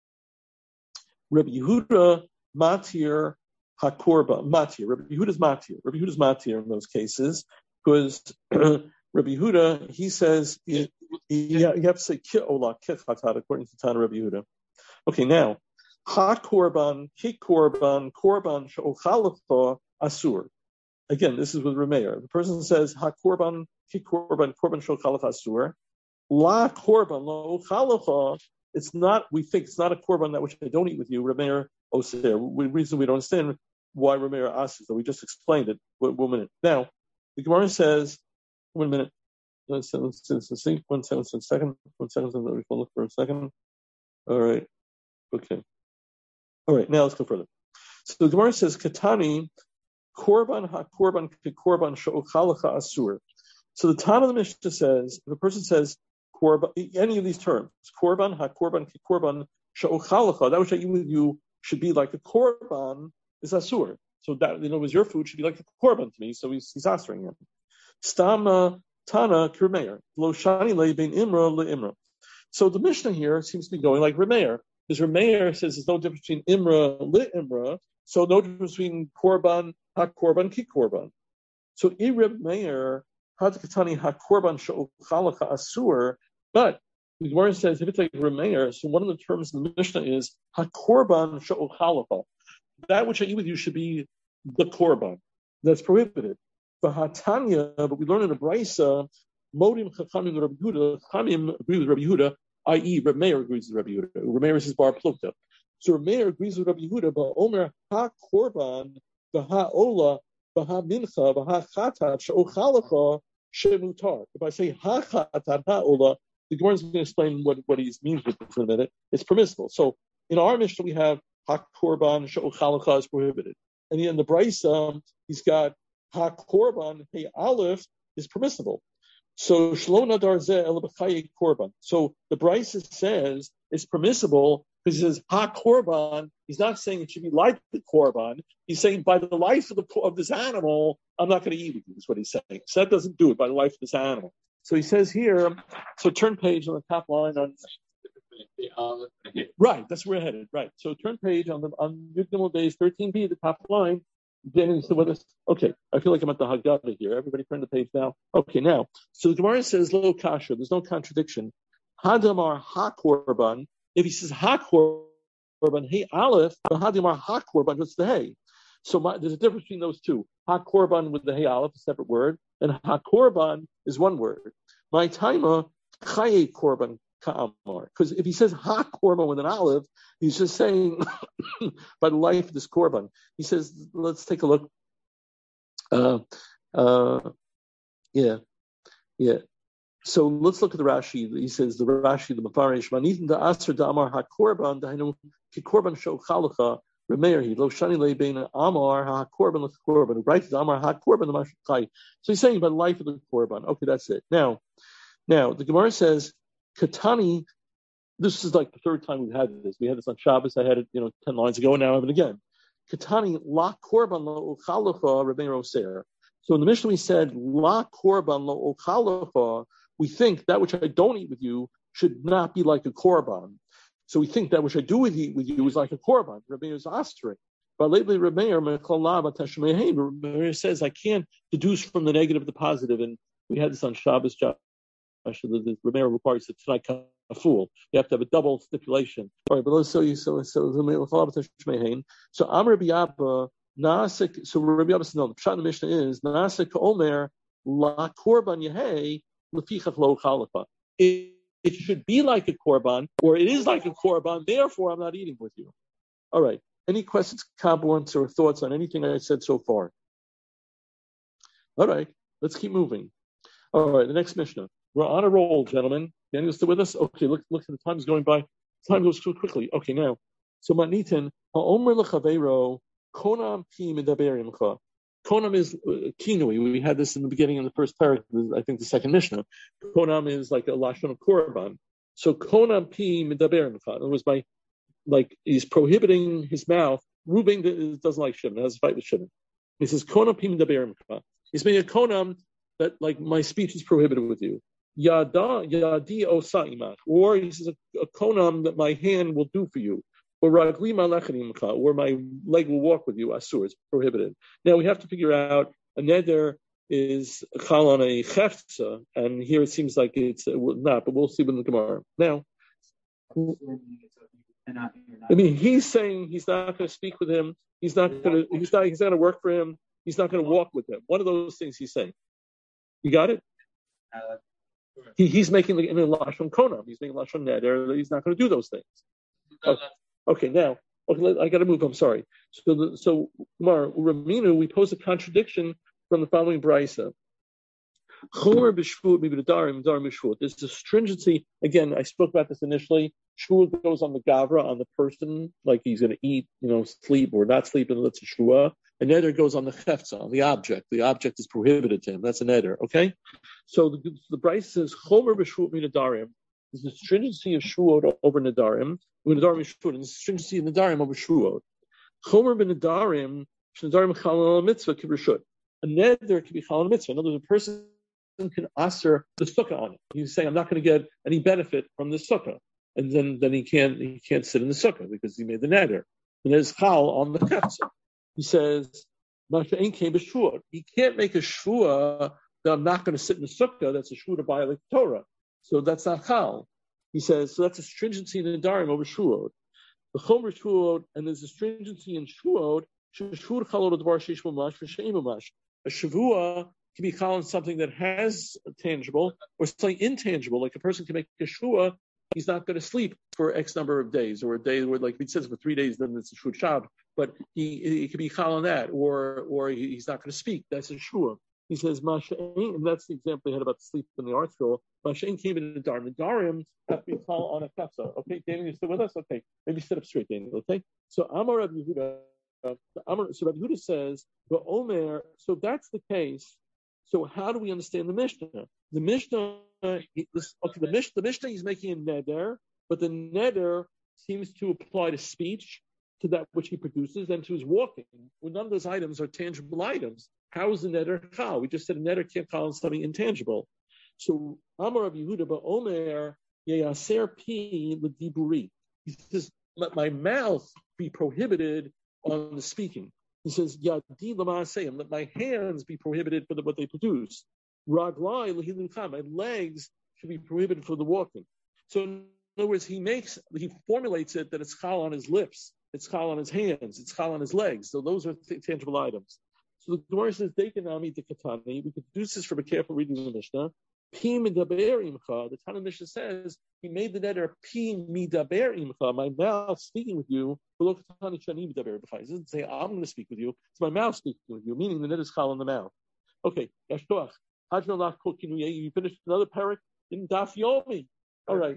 Rabbi Yehuda matir hakorba matir. Rabbi Yehuda's matir. Rabbi Yehuda's matir in those cases because Rabbi Yehuda he says. He, You have to say ki ola ki chatat according to Tana Rabbi Yehuda. Okay, now ha korban ki korban korban she'ochalacha asur. Again, this is with Rameir. The person says ha korban ki korban korban she'ochalacha asur. La korban lo ochalacha. It's not. We think it's not a korban that which I don't eat with you. Rameir oser. The reason we don't understand why Rameir asks that we just explained it. One, one minute. Now the Gemara says. One minute. One second, one second, one second, one second, we can look for a second. All right. Okay. All right, now let's go further. So the Gemara says, Katani, Korban ha-Korban ki-Korban she'ochalacha asur. So the Tana of the Mishnah says, if a person says, Korban, any of these terms, Korban ha-Korban ki-Korban she'ochalacha, that which I eat with you should be like a Korban, is asur. So that, you know, was your food should be like a Korban to me, so he's, he's asering him. Stama Tana Kirmeir, Lo Shani Le Ben Imra Le Imra. So the Mishnah here seems to be going like Rameir. Because Rameir says there's no difference between Imra, Lit Imra, so no difference between Korban, Ha-Korban, Ki-Korban. So Irib Meir, Ha-Katani, Ha-Korban, Sha'uchalacha, Asur, but the Gemara says if it's like Rameir, so one of the terms in the Mishnah is Ha-Korban, Sha'uchalacha. That which I eat with you should be the Korban. That's prohibited. The Hatanya, but we learn in the Brisa, Modim Chachamim Rabbi Yehuda, Chachamim agree with Rabbi Yehuda, that is, Rabbi Meir agrees with Rabbi Yehuda. Rabbi Meir is Bar Plukta. So Rabbi Meir agrees with Rabbi Yehuda, but Omer Ha Korban, the Ha Ola, the Ha Mincha, the Ha Chatat, She'ochalacha, She'mutar. If I say Ha Chatat, Ha Ola, the Gemara is going to explain what, what he means with this in a minute. It's permissible. So in our Mishnah, we have Ha Korban, She'ochalacha is prohibited. And in the Brisa, um, he's got Ha Korban, Hey Aleph is permissible. So Shlo Nadar Zeh El B'Chaye Korban. So the Brisa says it's permissible because he says Ha Korban. He's not saying it should be like the Korban. He's saying by the life of the of this animal, I'm not going to eat with you. Is what he's saying. So that doesn't do it by the life of this animal. So he says here. So turn page on the top line on. Right, that's where we're headed. Right. So turn page on the on Yud Gimel Days thirteen b, the top line. Then into what is okay. I feel like I'm at the Haggadah here. Everybody turn the page now. Okay, now. So the Gemara says lo kasha. There's no contradiction. Hadamar ha korban. If he says ha korban, hey aleph, but hadamar ha korban, what's the hey? So my, there's a difference between those two. Ha korban with the hey aleph, a separate word, and ha korban is one word. My taima chaye korban. Because if he says ha korban with an olive, he's just saying by the life of this korban. He says, let's take a look. Uh, uh, yeah, yeah. So let's look at the Rashi. He says the Rashi, the Mafarish, Manitin da Asr da Amar ha korban da hinu ki korban show chalacha remeir he lo shani le bein Amar ha korban le korban right da Amar ha korban the mashchai. So he's saying by the life of the korban. Okay, that's it. Now, now the Gemara says. Katani, this is like the third time we've had this. We had this on Shabbos. I had it, you know, ten lines ago, and now I have it again. Katani la korban lo uchalacha Rabbeinu Oser. So in the Mishnah we said la korban lo uchalacha. We think that which I don't eat with you should not be like a korban. So we think that which I do with you, with you is like a korban. Rabbeinu is astering. But lately Rabbeinu says I can't deduce from the negative the positive, and we had this on Shabbos. Actually, the Rameir requires that tonight a fool. You have to have a double stipulation. All right, but let's show you. So, so, so Amr Rabbi Abba Nasik. So Rabbi Abba says no. The pshat in the Mishnah is Nasik Omer La Korban Yehei Lefichach Lo Chalacha. It should be like a korban, or it is like a korban. Therefore, I'm not eating with you. All right. Any questions, comments, or thoughts on anything I said so far? All right. Let's keep moving. All right. The next Mishnah. We're on a roll, gentlemen. Daniel still with us? Okay, look, look, the time is going by. Time goes so quickly. Okay, now. So, Matnitin, ha'omer l'chaveiro, konam ki medaberim cha. Konam is uh, kinui. We had this in the beginning in the first paragraph, I think the second Mishnah. Konam is like a lashon of korban. So, konam pi medaberim cha. In other words, by, like, he's prohibiting his mouth. Reuben doesn't like Shimon. Has a fight with Shimon. He says, konam pi medaberim cha. He's making a konam that, like, my speech is prohibited with you. Yada yadi osaimach, or he says a, a konam that my hand will do for you, or ragli malachanimcha, or my leg will walk with you. Asur, it's prohibited. Now we have to figure out a neder is chal on a chefza, and here it seems like it's uh, not, but we'll see with the Gemara. Now, I mean, he's saying he's not going to speak with him. He's not going to. He's not. He's not going to work for him. He's not going to walk with him. One of those things he's saying. You got it? He, he's making the in a lashon konam. He's making lashon neder. He's not going to do those things. Okay, okay now, okay, I got to move. I'm sorry. So, the, so Mar Raminu, we pose a contradiction from the following brisa. Chomer b'shvut mi'b'darim darim b'shvut. There's a stringency. Again, I spoke about this initially. Shvut goes on the gavra, on the person, like he's going to eat, you know, sleep or not sleep, and that's a shvua. And neder goes on the chefza, on the object. The object is prohibited to him. That's a neder. Okay. So the the Bryce says chomer b'shvut mi'nadarim. There's the stringency of shvuot over nadarim. Nadarim is shvuot, and the stringency of nadarim over shvuot. Chomer b'nadarim, nadarim chalal mitzvah kibrishut. A neder can be chalal mitzvah. In other words, a person can answer the sukkah on it. He's saying, I'm not going to get any benefit from the sukkah. And then, then he can't he can't sit in the sukkah because he made the neder. And there's chal on the chepsa. He says, he can't make a shvua that I'm not going to sit in the sukkah. That's a shvua to violate the Torah. So that's not chal. He says, so that's a stringency in the darim over shvuot. The chomer shvuot, and there's a stringency in shvuot. Shvuot chalot advar sheish mamash v'sheim mamash. A shavua can be called something that has a tangible or something intangible. Like a person can make a shvua, he's not going to sleep for X number of days, or a day where, like it says, for three days, then it's a shvut shab. But he he can be called on that, or or he's not going to speak. That's a shvua. He says, Masha'in, and that's the example he had about sleep in the art school. Masha'in came in the darim. The darim have to be called on a kafsa. Okay, Daniel, you still with us? Okay, maybe sit up straight, Daniel. Okay, so Amar Rabbi Yehuda. Uh, so Rabbi Yehuda says, but Omer, so that's the case. So how do we understand the Mishnah? The Mishnah, this, okay, the Mishnah, the Mishnah is making a neder, but the neder seems to apply to speech, to that which he produces, and to his walking. Well, none of those items are tangible items. How is the neder chal? We just said a neder can't call something intangible. So Amar Rabbi Yehuda, but Omer yeyaser pi l'diburi. He says, let my mouth be prohibited on the speaking. He says, Yadi l'ma'aseyim, let my hands be prohibited for the, what they produce. Raglai l'hilucham, my legs should be prohibited for the walking. So in other words, he makes, he formulates it that it's chal on his lips, it's chal on his hands, it's chal on his legs. So those are th- tangible items. So the Gemara says, Dekanami dekatani, we could deduce this from a careful reading of the Mishnah. Pi midaber imcha, the Tana Mishnah says, he made the neder pi midaber imcha, my mouth speaking with you. He doesn't say, I'm going to speak with you. It's my mouth speaking with you, meaning the neder is chal in the mouth. Okay, Yashtoach. You finished another parak in Daf Yomi. All right.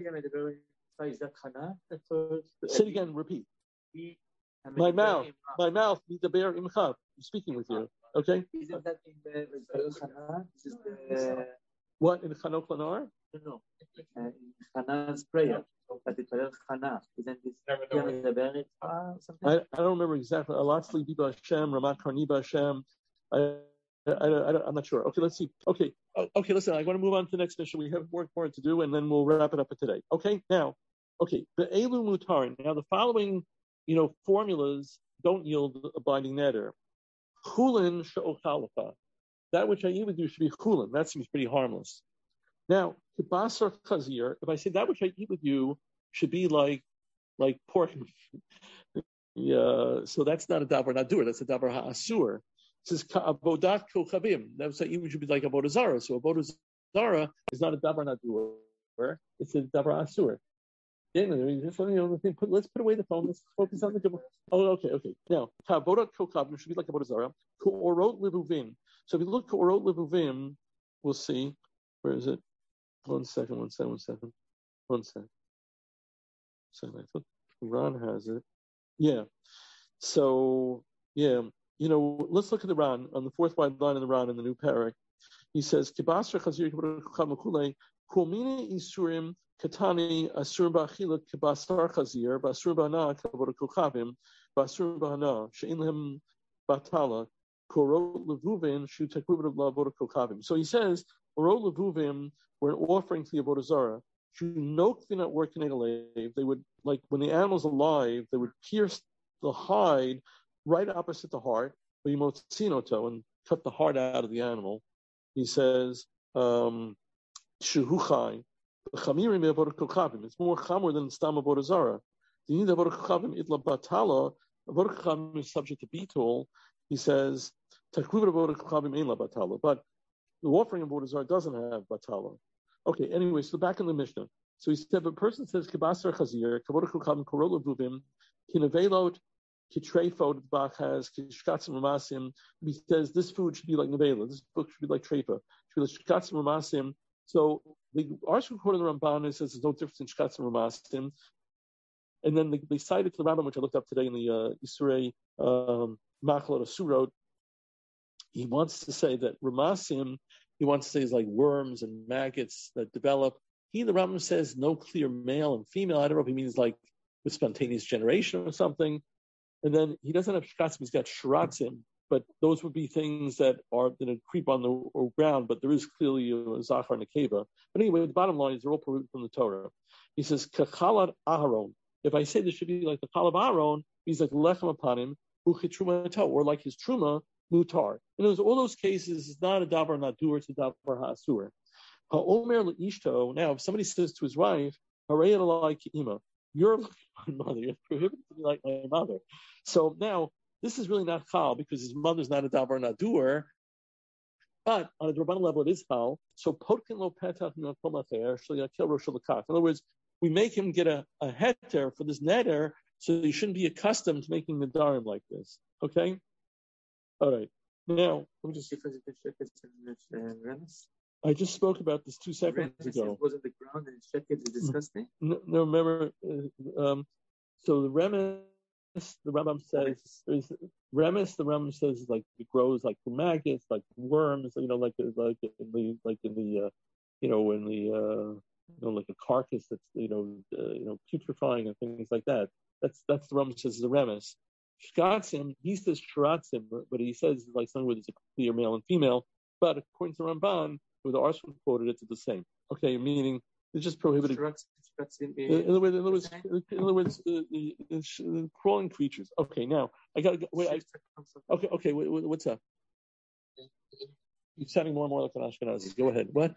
Say it again, repeat. My mouth, my mouth, midaber imcha, speaking with you. Okay? Isn't that in the Chana? Is the What, in the Chanok Lanar? No, uh, in Chana's prayer. But the prayer Chana, isn't this uh, something? I, I don't remember exactly. Alatzli Biba Hashem, Ramat Karniba Hashem. I, I, I, I'm not sure. Okay, let's see. Okay, okay, listen, I want to move on to the next mission. We have work more to do, and then we'll wrap it up for today. Okay, now, okay, the Elu Mutarin. Now, the following, you know, formulas don't yield a binding neder. Chulin she'ochalacha. That which I eat with you should be chulin. That seems pretty harmless. Now, kibasar chazir, if I say that which I eat with you should be like like pork, yeah, so that's not a davar nadur, that's a davar ha'asur. It says ka'avodat kochavim. That would say even should be like avodah zara. So avodah zara is not a davar nadur, it's a davar asur. Let's put away the phone. Let's focus on the Gemara. Oh, okay, okay. Now, ka'avodat kochavim should be like avodah zara. Ku'orot levuvim. So if you look at Orot Levuvim, we'll see. Where is it? One second, one second, one second. One second. second. I thought Ron has it. Yeah. So, yeah. You know, let's look at the Ran, on the fourth wide line in the Ran in the new parak. He says, Kibasra chazir kule, kulmine isurim katani asur ba'achila kibasar chazir, ba'asur ba'ana kavod kochavim, ba'asur ba'ana, she'in lehem batala, korot levuvim shu tekuvim lavod kochavim. So he says, korot levuvim were an offering to the avodah zara. Shu no kvinat working in a lave. They would, like, when the animal's alive, they would pierce the hide right opposite the heart, and cut the heart out of the animal. He says, um, Shuhuchai, it's more chamor than stam avodah zara. The need avodah kochavim itla batala, avodah kochavim is subject to betul. He says, takriv avodah kochavim ein la batala, but the offering of avodah zara doesn't have batala. Okay, anyway, so back in the Mishnah. So he said, if a person says kibasar chazir, kavodah kochavim korol levuvim, kinavelot, kitreifo, the Bach has, kishkatzim ramasim. He says this food should be like nevela, this book should be like treifa, should be like shkatzim ramasim. So the article quote of the Ramban says there's no difference in shkatzim ramasim. And then they, they cited to the Rambam, which I looked up today in the uh, Isurei um, Machlot Asurot. He wants to say that ramasim, he wants to say is like worms and maggots that develop. He, the Rambam, says no clear male and female. I don't know if he means like with spontaneous generation or something. And then he doesn't have shkatzim, he's got shiratzim, but those would be things that are going to creep on the ground, but there is clearly a Zachar and a Keva. But anyway, the bottom line is they're all prohibited from the Torah. He says, Kachalat Aharon. If I say this should be like the Chal of Aharon, he's like Lechem upon him, or like his Truma, Mutar. In those, all those cases, it's not a Davar Nadur, it's a Davar Ha'asur. Ha'omer Le'ishto, now if somebody says to his wife, Harei Alai Ki'ima, you're like my mother, you're prohibited to be like my mother. So now, this is really not Chal, because his mother's not a Davar Nadur, but on a Rabban level, it is Chal. So, Potkin lo petach min kol acher, shel yakil rosh lekach. In other words, we make him get a, a heter for this neder, so he shouldn't be accustomed to making the darim like this. Okay? All right. Now, let me just. I just spoke about this two seconds ago. Was it the ground and sheket is disgusting? No, no remember. Uh, um, so the remes, the Rambam says, is remes. The Rambam says like it grows like the maggots, like worms. You know, like like in the like in the uh, you know in the uh, you know like a carcass that's you know uh, you know putrefying and things like that. That's that's the Rambam says the remes. Shkatzim, he says shratzim, but he says like something where there's a clear male and female. But according to Ramban, where the Arshan quoted it, it's the same. Okay, meaning it's just prohibited. In other words, in other words, in other words, uh, the, the, the crawling creatures. Okay, now I got to wait. I, okay, okay, wait, wait, what's up? You're sounding more and more like an Ashkenazi. Go ahead. What?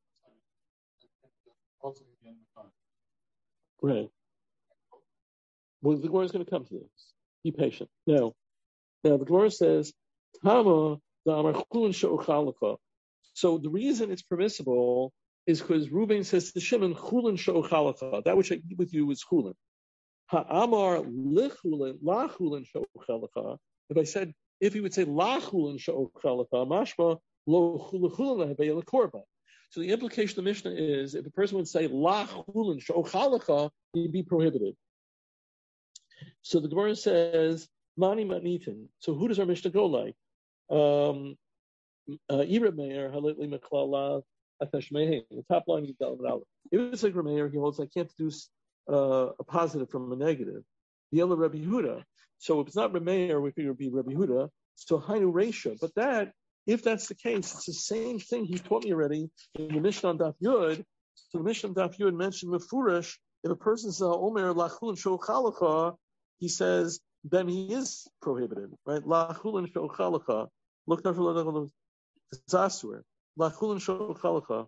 Right. Well, the Gemara is going to come to this. Be patient. Now, now the Gemara says, Tama da'amar chulin she'ochalaka. So the reason it's permissible is because Reuben says to Shimon, chulin she'ochalaka. That which I eat with you is chulin. Ha'amar lichulin, la chulin she'ochalaka. If I said, if he would say la chulin she'ochalaka, mashma lo chulin le'hevei le'korban. So the implication of the Mishnah is, if a person would say la chulin she'ochalaka, he'd be prohibited. So the Gemara says, Mani Manitin. So who does our Mishnah go like? Um, Ira Meir, Halatli Meklala, Atashmehe. The top line is Dalman Aleph. If it's like Rameir, he holds I can't deduce uh, a positive from a negative. The other Rabbi Yehuda. So if it's not Rameir, we figure it would be Rabbi Yehuda. So Hainu Reisha. But that, if that's the case, it's the same thing he taught me already in the Mishnah on Daf Yud. So the Mishnah on Daf Yud mentioned Mefurish. If a person says Omer Lachul Shochalaka, he says then he is prohibited, right? Lachul Shochalaka. Look down for Zasur. Lachul Shochalaka.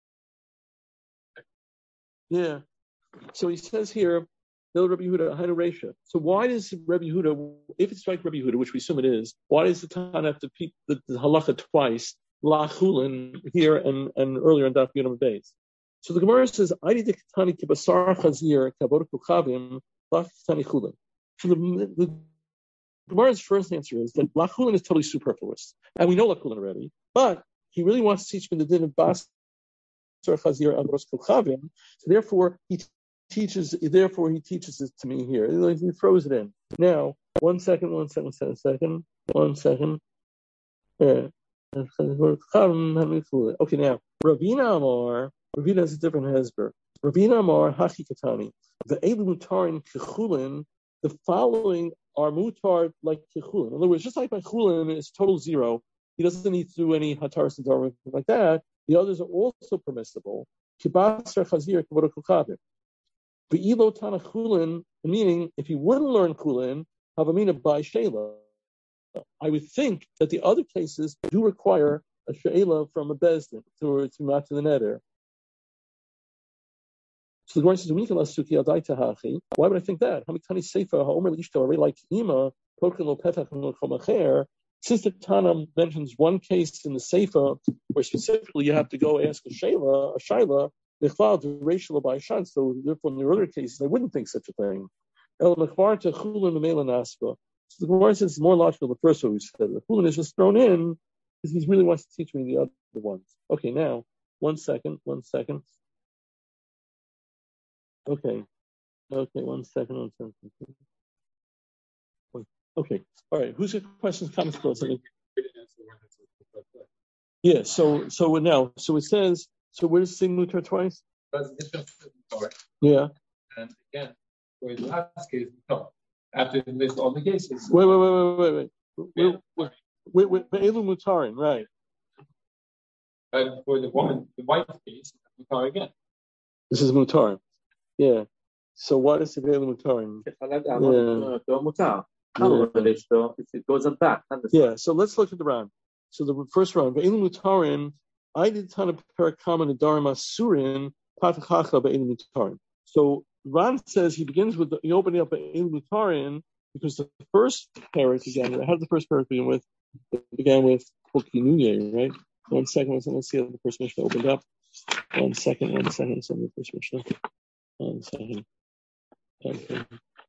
Yeah. So he says here, no Rabbi Yehuda, Hainu Reisha. So why does Rabbi Yehuda, if it's like Rabbi Yehuda, which we assume it is, why does the Tana have to repeat the, the halacha twice, Lachulin here and, and earlier in Daf Yud base? So the Gemara says, "Aidi dekatani kibasar chazir kabod kuchavim lachitani chulin." So the, the Gemara's first answer is that lachulin is totally superfluous, and we know lachulin already. But he really wants to teach me the din of basar chazir agros kuchavim. So therefore, he teaches. Therefore, he teaches it to me here. He throws it in. Now, one second, one second, second, second, one second. Yeah. Okay, now Ravina Amar. Ravina has a different hesber. Ravina Amar Hachikatani. The Elu Mutarin Kechulin, the following are mutar like Kechulin. In other words, just like my Chulin is total zero, he doesn't need to do any Hatar Sidar or anything like that. The others are also permissible. Kibasar Chazir Kavod Kuchavim. The Elo Tana Chulin, meaning if you wouldn't learn Chulin, Havamina by Shela. I would think that the other cases do require a Sheila from a Bezdin to to mat to the neder. So the Gemara says, why would I think that? Since the Tana mentions one case in the Seifa where specifically you have to go ask a Shayla, a Shaila, so therefore in the earlier cases I wouldn't think such a thing. So the Gemara says it's more logical the first one we said. The Chulin is just thrown in because he really wants to teach me the other ones. Okay, now, one second, one second. Okay. Okay, one second, one second. Okay. All right. Who's got questions, comments, thoughts? Yeah, so so now, so it says, so where does Sing Mutar twice? Yeah. And again, for the last case, no. After you list all the cases. Wait, wait, wait, wait, wait, wait. wait, wait. with, with Be'elu Mutarin, right. And for the woman, the wife case, Mutar again. This is Mutar. Yeah. So what is the Be'elu Mutarin? Yeah. It goes on back. Yeah, so let's look at the round. So the first round, Be'elu Mutarin, I did ton of parakam and Dharma Surin, Patakacha Be'elu Mutarin. So Ran says he begins with the, he opening up Be'elu Mutarin because the first parak again, how did the first parak begin with? It began with Pokinuye, right? One second, one second, let's see how the first Mishnah opened up. One second, one second, let's see the first Mishnah. One second. Okay.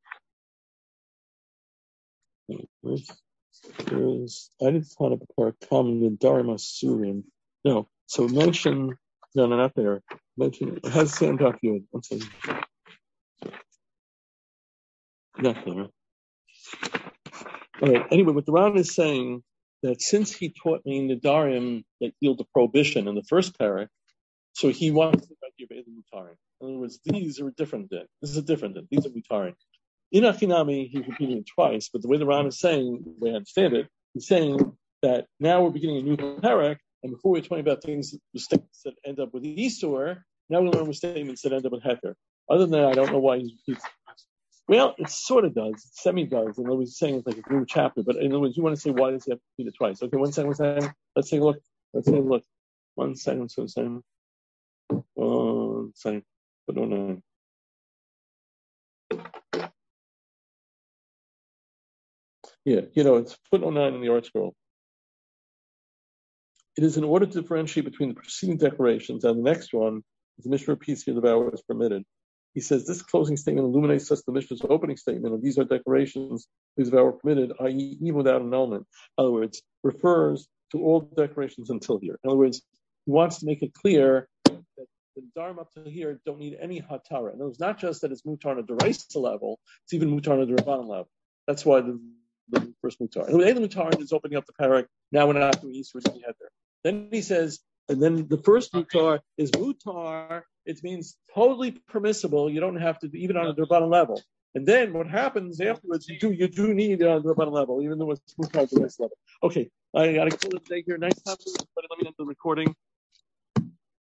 There's, I didn't find a parakam the Dharma Surim. No, so mention, no, no, not there. Mention, it has the same document. One second. Not there. All right, anyway, what the Ran is saying, that since he taught me in the Darim that yield the prohibition in the first parak, so he wants to give Be'elu Mutarin. In other words, these are different than, this is a different than, these are Mutarin. In Achinami, he's repeating it twice, but the way the Ran is saying, the way I understand it, he's saying that now we're beginning a new parak, and before we're talking about things, mistakes that end up with the Isur, now we'll learn statements that end up with Heter. Other than that, I don't know why he repeats. Well, it sort of does, it semi-does, in other words, he's saying it's like a new chapter, but in other words, you want to say, why does he have to repeat it twice? Okay, one second, one second, let's take a look, let's take a look. One second, one second, one second, but no, no. Yeah, you know, it's footnote nine in the art scroll. It is in order to differentiate between the preceding declarations and the next one, the Mishnah repeats here the vow is permitted. He says this closing statement illuminates us the Mishnah's opening statement, and these are declarations whose vow are permitted, that is, even without annulment. In other words, refers to all declarations until here. In other words, he wants to make it clear that the Dharma up to here don't need any hatara. In other words, not just that it's mutar on a deraisa level, it's even mutar on a derabbanan level. That's why the the first mutar. And the mutar is opening up the parak. Now we're not doing East, we're doing Heter. Then he says, and then the first mutar is mutar. It means totally permissible. You don't have to, even on a derabbanan level. And then what happens afterwards, you do you do need it on a derabbanan level, even though it's mutar at the next level. Okay, I got to close it today here. Nice time, but let me end the recording.